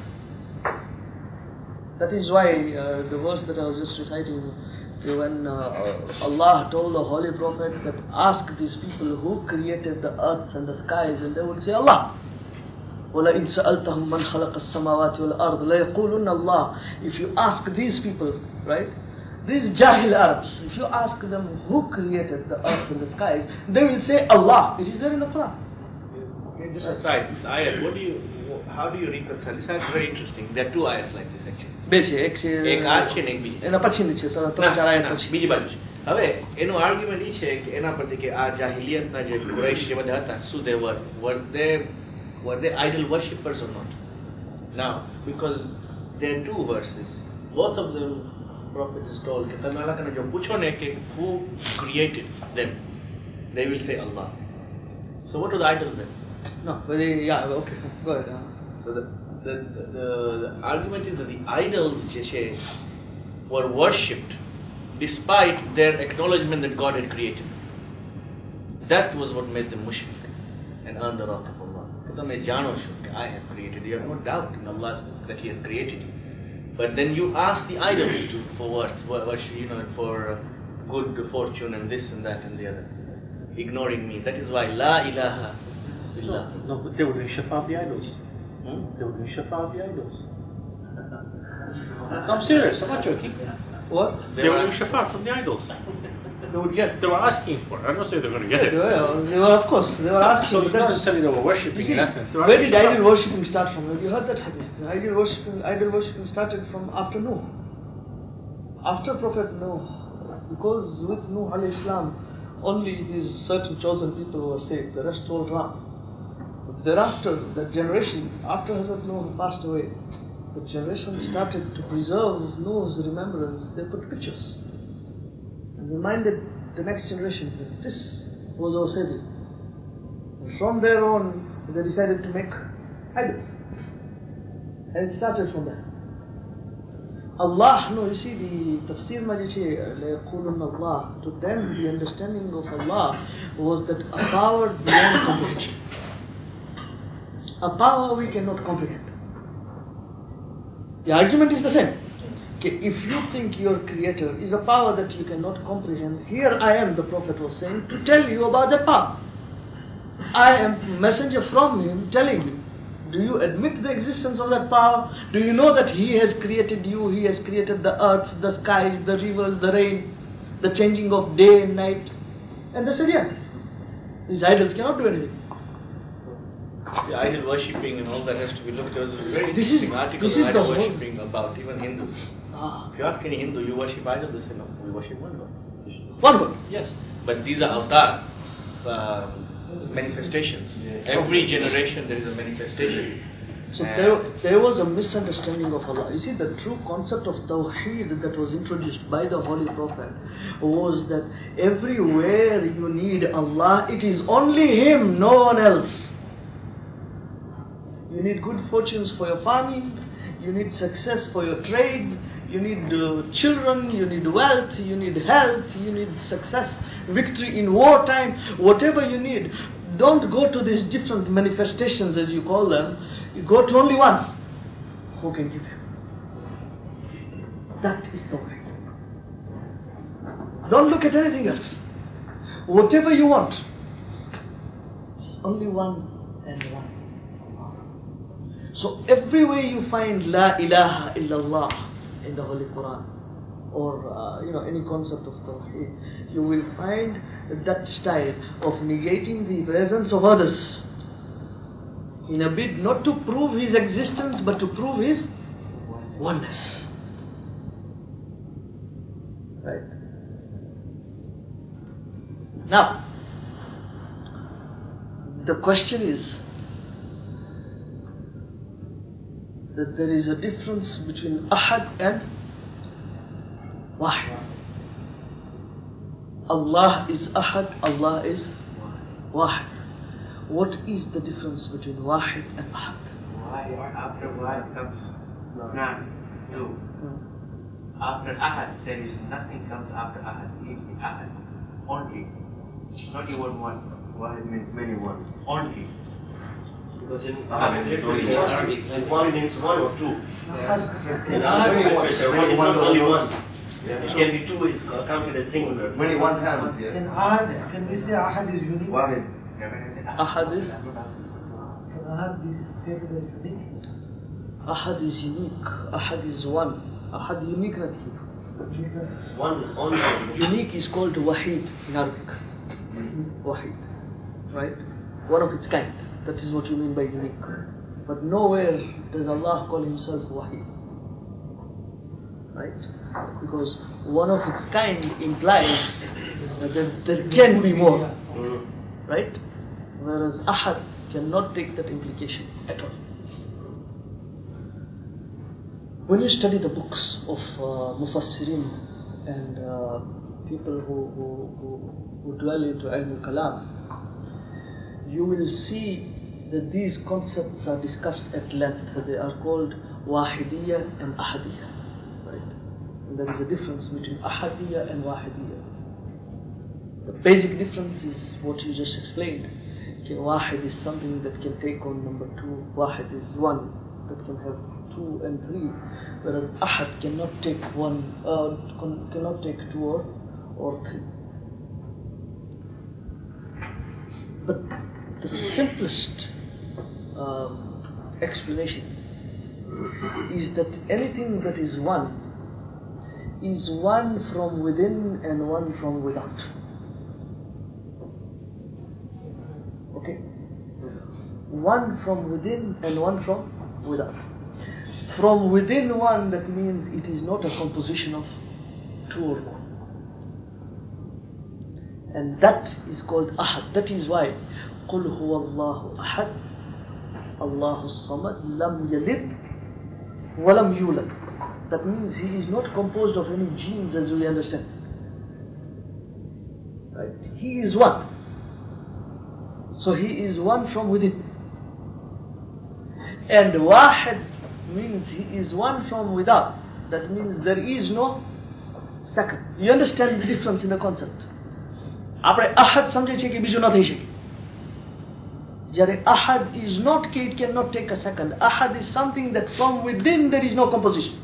That is why the verse that I was just reciting, when Allah told the Holy Prophet that ask these people who created the earth and the skies, and they would say Allah. وَلَئِنْ سَأَلْتَهُمْ مَنْ خَلَقَ السَّمَاوَاتِ وَالْأَرْضِ لَيَقُولُنَّ اللَّهِ. If you ask these people, right, these Jahil Arabs, if you ask them who created the earth and the skies, they will say Allah. It is there in the Quran. Just aside, this ayat, how do you reconcile? This is very interesting. There are two ayats like this actually. એક આ છે ને એક બીજી. એના પછીની છે, ત્રણ ચાર આયત પછી. બીજી બાજુ છે. હવે એનું આર્ગ્યુમેન્ટ એ છે કે એના પરથી કે આ જાહિલિયતના જે કુરૈશ જે બધા હતા, શું they were they idol worshippers or not? Now, because there are two verses, both of them Prophet is told કે તમે અલ્લાહ કને જો પૂછો ને કે who created them, they will say Allah. So what are the idols then? No, okay, go ahead. So the argument is that the idols were worshipped despite their acknowledgement that God had created them. That was what made them mushrik and earned the wrath of Allah. I have created you. You have no doubt in Allah that He has created you. But then you ask the idols for worship, for good fortune and this and that and the other, ignoring me. That is why La ilaha illallah. No, but they were doing shafa of the idols. They were doing shafa of the idols. I'm serious, I'm not joking. What? They were doing shafa from the idols. They were asking for it. I'm not saying they're going to get it. They were, of course, they were asking. So it's not necessarily they were worshipping in essence. Where did idol worshipping start from? Have you heard that hadith? Idol worshipping started from after Nuh. After Prophet Nuh. Because with Nuh alayhi salam, only these certain chosen people were saved. The rest all ran. Thereafter, the generation, after Hazrat Nuh passed away, the generation started to preserve Nuh's remembrance. They put pictures and reminded the next generation that this was our Savior. And from there on, they decided to make idols. And it started from there. Allah, no, you see the tafsir majiche, لَيَقُولُنَّ Allah, to them the understanding of Allah was that a power beyond comprehension. A power we cannot comprehend. The argument is the same. Okay, if you think your creator is a power that you cannot comprehend, here I am, the Prophet was saying, to tell you about that power. I am a messenger from him telling you. Do you admit the existence of that power? Do you know that he has created you? He has created the earth, the skies, the rivers, the rain, the changing of day and night? And they said, yeah. These idols cannot do anything. The idol worshipping and all that has to be looked at. There's a very This interesting is article the on idol whole- worshipping about even Hindus. If you ask any Hindu, you worship idols, they say no, we worship one God. One God. Yes, but these are avatars, manifestations. Every generation there is a manifestation. So there was a misunderstanding of Allah. You see, the true concept of Tawheed that was introduced by the Holy Prophet was that everywhere you need Allah, it is only Him, no one else. You need good fortunes for your farming, you need success for your trade, you need children, you need wealth, you need health, you need success, victory in wartime, whatever you need. Don't go to these different manifestations as you call them. You go to only one who can give you. That is the way. Don't look at anything else. Whatever you want, it's only one and one. So everywhere you find La ilaha illallah in the Holy Quran, or any concept of Tawheed, you will find that style of negating the presence of others in a bid not to prove his existence but to prove his oneness. Right? Now, the question is that there is a difference between Ahad and Wahid. Allah is Ahad, Allah is Wahid. What is the difference between Wahid and Ahad? After Wahid comes none, two. After Ahad, there is nothing comes after Ahad. It is Ahad. Only. Not even one. Wahid means many ones. Only. Because in Arabic, one means one or two. In Arabic, it's only one. It can be two, it's counted as singular. Many one times. In Ahad, can we say Ahad is unique? Wahid. Ahad is? Ahad is stated as unique. Ahad is unique. Ahad is one. Ahad unique nothing. One only. Unique is called Wahid in Arabic. Wahid. Right? One of its kind. That is what you mean by unique. But nowhere does Allah call Himself Wahid. Right? Because one of its kind implies that there can be more. Right? Whereas Ahad cannot take that implication at all. When you study the books of Mufassirin and people who dwell into Ilm al-Kalam, you will see that these concepts are discussed at length. They are called Wahidiyya and Ahadiyya. Right? And there is a difference between Ahadiyya and Wahidiyya. The basic difference is what you just explained. Okay, Wahid is something that can take on number two. Wahid is one that can have 2 and 3, whereas Ahad cannot take one, cannot take 2 or 3. But the simplest explanation is that anything that is one from within and one from without. Okay? One from within and one from without. From within one, that means it is not a composition of 2 or more. And that is called Ahad. That is why قُلْ هُوَ اللَّهُ أَحَدٌ اللَّهُ الصَّمَدُ لَمْ يَلِدْ وَلَمْ يُولَدْ. That means he is not composed of any genes as we understand. Right? He is one. So he is one from within. And Wahid means he is one from without. That means there is no second. You understand the difference in the concept? આપણે ahad સમજે છે કે બીજું ન થઈ શકે. જ્યારે ahad is not, it cannot take a second. Ahad is something that from within there is no composition.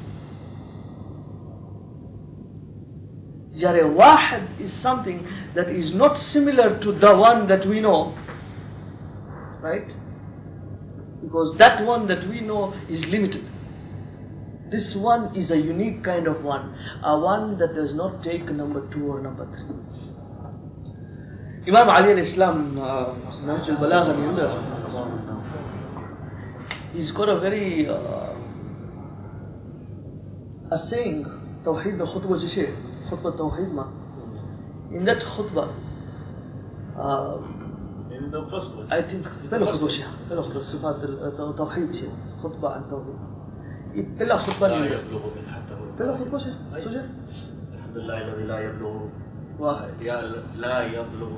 જ્યારે wahid is something that is not similar to the one that we know, right? Because that one that we know is limited. This one is a unique kind of one, a one that does not take number 2 or number 3. Imam Ali al-Islam, Nahj al-Balagha ni under, he's got a very, a saying, Tawheed the khutbah jishe, khutbah Tawheed ma. In that khutbah, in the first one, I think, pehla khutbah she, pehla khutbah sifat al-Tawheed she, khutbah an Tawheed. ये पहला खुतबा नहीं है, पहला खुतबा से सोचे अल्हम्दुलिल्लाह ला यब्लुगु वाह या ला यब्लुगु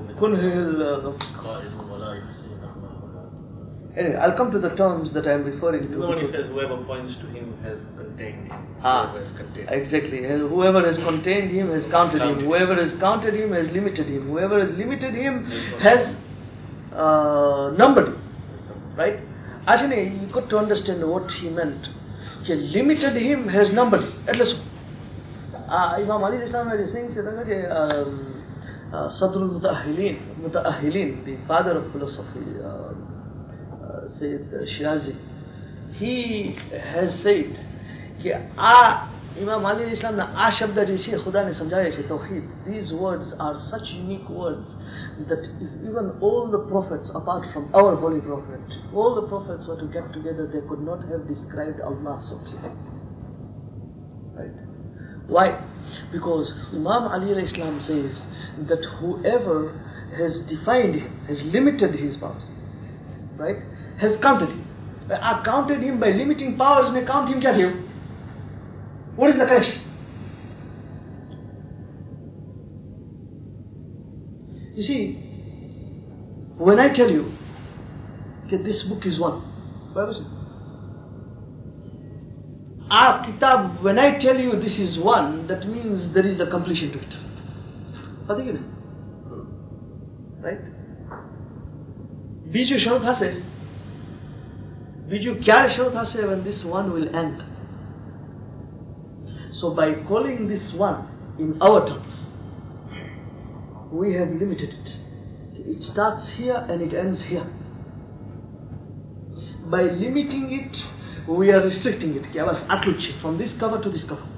Anyway, I'll come to the terms that I am referring to. No one says whoever points to him has contained him. Whoever has contained him. Exactly. Whoever has contained him has counted him. Whoever has counted him has limited him. Whoever has limited him has numbered him. Right? Actually, you got to understand what he meant. He limited him has numbered him. At least Imam Ali Islam is saying Sadrul Muta'ahilin, the father of philosophy, Sayyid Shirazi, he has said that Imam Ali Islam na a shabda je che Khuda ne samjhaya che Tawheed. These words are such unique words that if even all the prophets apart from our holy prophet, all the prophets were to get together, they could not have described Allah so clearly. Right? Why? Because Imam Ali al-Islam says that whoever has defined him, has limited his powers, right, has counted him. I counted him by limiting powers, and I count him kya here? What is the connection? You see, when I tell you that this book is one, why was it? Our kitab, when I tell you this is one, that means there is a completion to it. Right? Biju sharut hase. Biju kya sharut hase when this one will end. So by calling this one in our terms, we have limited it. It starts here and it ends here. By limiting it, we are restricting it. From this cover to this cover.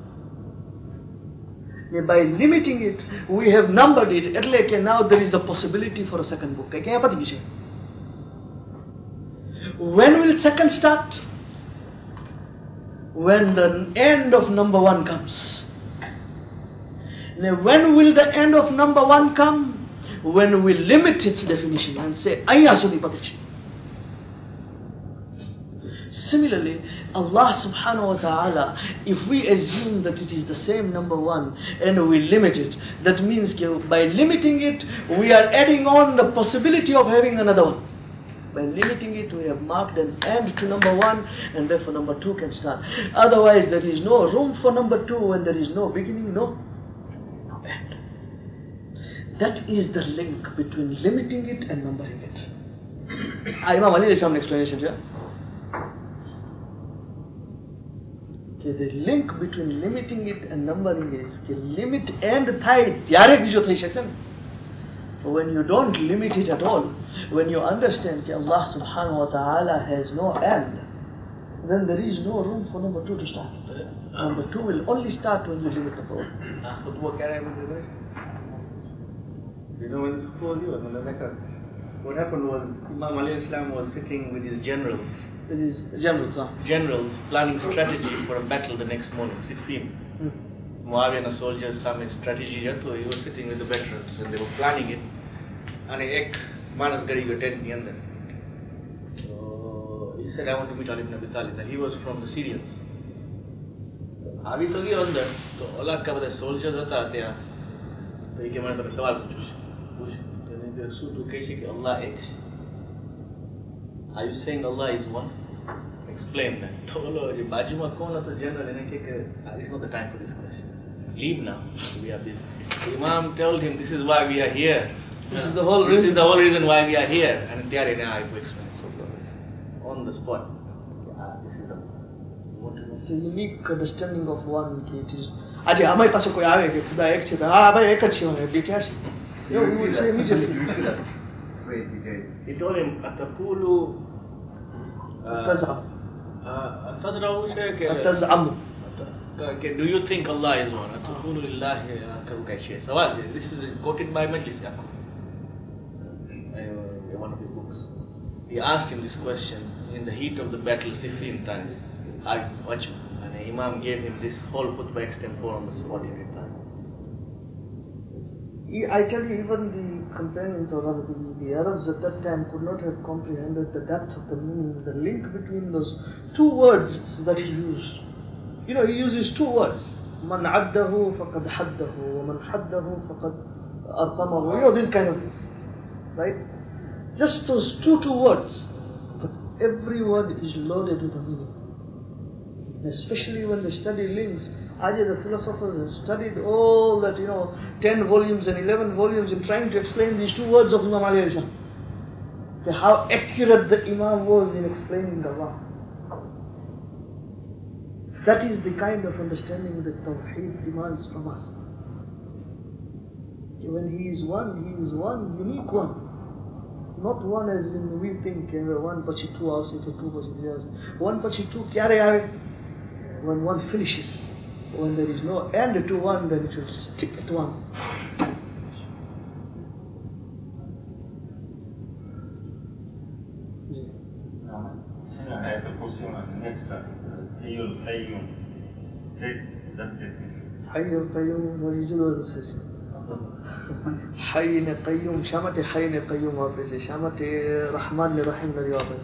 By limiting it, we have numbered it. Now there is a possibility for a second book. When will second start? When the end of number 1 comes. Now when will the end of number 1 come? When we limit its definition and say, Ayya sudi patichi. Similarly, Allah subhanahu wa ta'ala, if we assume that it is the same number 1 and we limit it, that means by limiting it, we are adding on the possibility of having another one. By limiting it, we have marked an end to number 1 and therefore number 2 can start. Otherwise, there is no room for number 2 when there is no beginning, no end. That is the link between limiting it and numbering it. Imam Ali has some explanation here. The link between limiting it and numbering is limit and thai. When you don't limit it at all, when you understand that Allah subhanahu wa ta'ala has no end, then there is no room for number 2 to start. Number 2 will only start when you limit number 1. You know, in school, what happened was Imam Ali Islam was sitting with his generals. It is generals, generals planning strategy for a battle the next morning, Siffin. Muawiyah and the soldiers, some strategy, so he was sitting with the veterans and they were planning it. And ek manas gari go tent ni andar. So he said, I want to meet Ali ibn Abi Talib. And he was from the Syrians. Abi to gaya andar, so Allah ka bada soldiers hata aate. So he came and said, sawal puch. The Rasul to Keshi ki Allah ek. Are you saying Allah is one? Explain that. It's not the time for this question. Leave now. We are busy. The Imam told him, this is why we are here. This is the whole reason why we are here. And ત્યારે I have to explain. On the spot. This is it's a unique understanding of one. It is. આજે અમારી પાસે કોઈ આવે કે ખુદા એક છે, હા ભાઈ એક જ છે, બે ક્યાં છે? We would say immediately. He told him, Atakulu do you think Allah is one? This is quoted by Majlis Yaqub, one of his books. He asked him this question in the heat of the battle, Siffin times. And the Imam gave him this whole khutbah extempore on the spot every time. I tell you, even the companions or rather the Arabs at that time could not have comprehended the depth of the meaning, the link between those two words that he used. He uses two words. Man addahu faqad haddahu, wa man haddahu faqad arqamahu. This kind of thing. Right? Just those two words. But every word is loaded with a meaning. Especially when they study links. The philosophers have studied all that, 10 volumes and 11 volumes in trying to explain these two words of Imam Ali Islam. How accurate the Imam was in explaining Allah. That is the kind of understanding that Tawheed demands from us. When He is one, unique one. Not one as in we think, one pachi two hours, two pachi three hours. One pachi two, kyare aave? When one finishes. When there is no end to one, then it will stick at one. Hayyul Qayyum, what is it? Hayy ne Qayyum, Shamate Hayy ne Qayyum वापस है, Shamate Rahman ne Rahim ने वापस.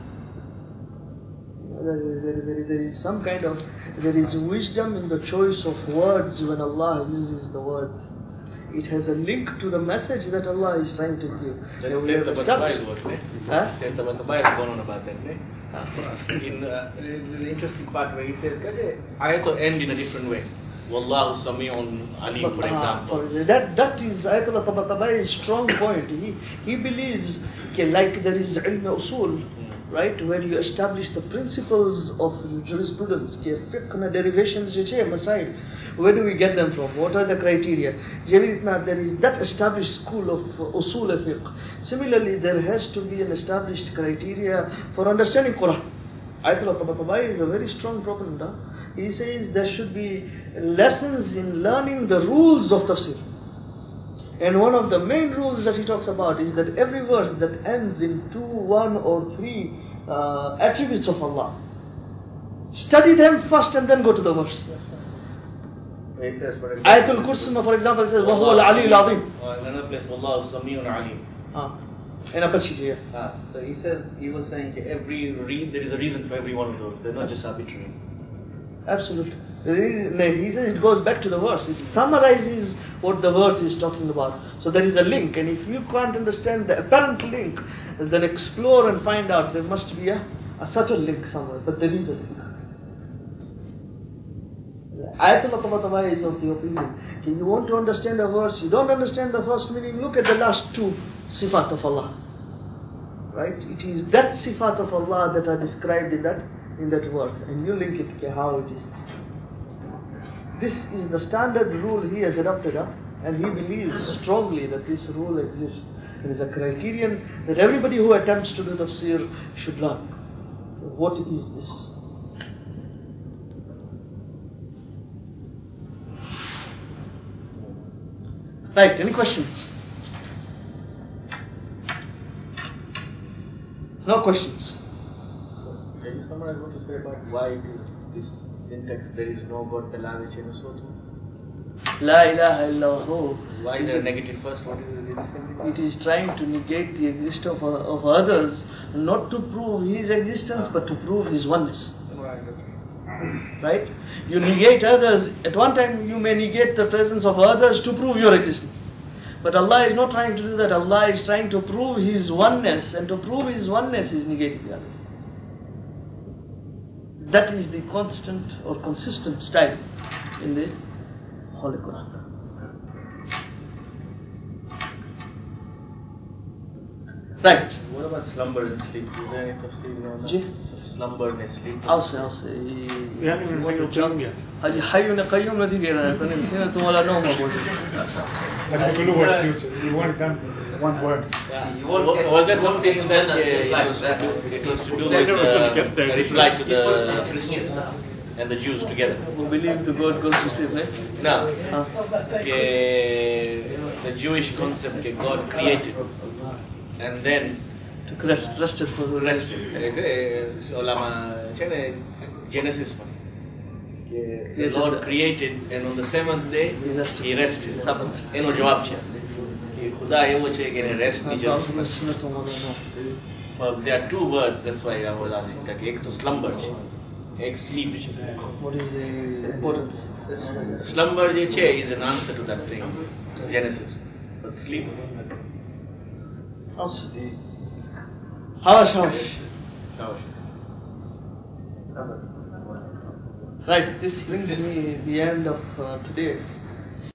There is some kind of, there is wisdom in the choice of words when Allah uses the words. It has a link to the message that Allah is trying to give. That's the Batabai work, That's the Batabai is going on about that, In the interesting part where he says, Ayatul end in a different way. Wallahu Sami'un Alim, for example. That is Ayatollah Tabatabai's strong point. He believes like there is ilm usul, right, where you establish the principles of jurisprudence, fiqh derivations, masail. Where do we get them from? What are the criteria? There is that established school of usul fiqh. Similarly, there has to be an established criteria for understanding Quran. Ayatollah Tabatabai is a very strong proponent. He says there should be lessons in learning the rules of tafsir. And one of the main rules that he talks about is that every verse that ends in 2, 1 or 3 attributes of Allah, study them first and then go to the verse. Ayatul Kursi, for example, says, وَهُوَ الْعَلِيُّ الْعَظِيمُ. Another place, وَاللَّهُ سَمِيعٌ عَلِيمٌ. So he was saying every read, there is a reason for every one of those. They're not just arbitrary. Absolutely. He says it goes back to the verse. It summarizes what the verse is talking about. So there is a link, and if you can't understand the apparent link, then explore and find out there must be a subtle link somewhere, but there is a link. Ayatollah Tabatabai is of the opinion, you want to understand a verse, you don't understand the first meaning, look at the last 2 sifat of Allah. Right? It is that sifat of Allah that are described in that verse, and you link it to how it is. This is the standard rule he has adopted, and he believes strongly that this rule exists. It is a criterion that everybody who attempts to do tafsir should learn. What is this? Right, any questions? No questions. Can you summarize what you say about why it is this syntax, there is no God, Pelavic in Usul? La ilaha illallah. Why the negative first? What is it? It is trying to negate the existence of others, not to prove his existence, but to prove his oneness. Right? You negate others. At one time, you may negate the presence of others to prove your existence. But Allah is not trying to do that. Allah is trying to prove His oneness, and to prove His oneness is negating the other. That is the constant or consistent style in the Holy Quran. Right. What about slumber and sleep? Is there any tafsir on that? Slumber and sleep? I'll say. We haven't even made a jump yet. Haji Hayyun Qayyum not keh raha hai, Sinatun wala nawm bol. But if you look at the future, you want them one word. Was there something that it was to do with reply to the Christians and the Jews together? Who believe the God goes to sleep, right? No. The Jewish concept that God created and then rested for the rest. Genesis. The Lord created and on the seventh day He rested. Eno jawab છે કે ખુદા એવો છે કે એને rest ની જરૂર છે. Well, there are two words, that's why I was asking. એક તો slumber છે, એક sleep છે. What is the importance? Slumber je છે is an answer to that thing, Genesis. But sleep. House. Right, this brings me the end of today.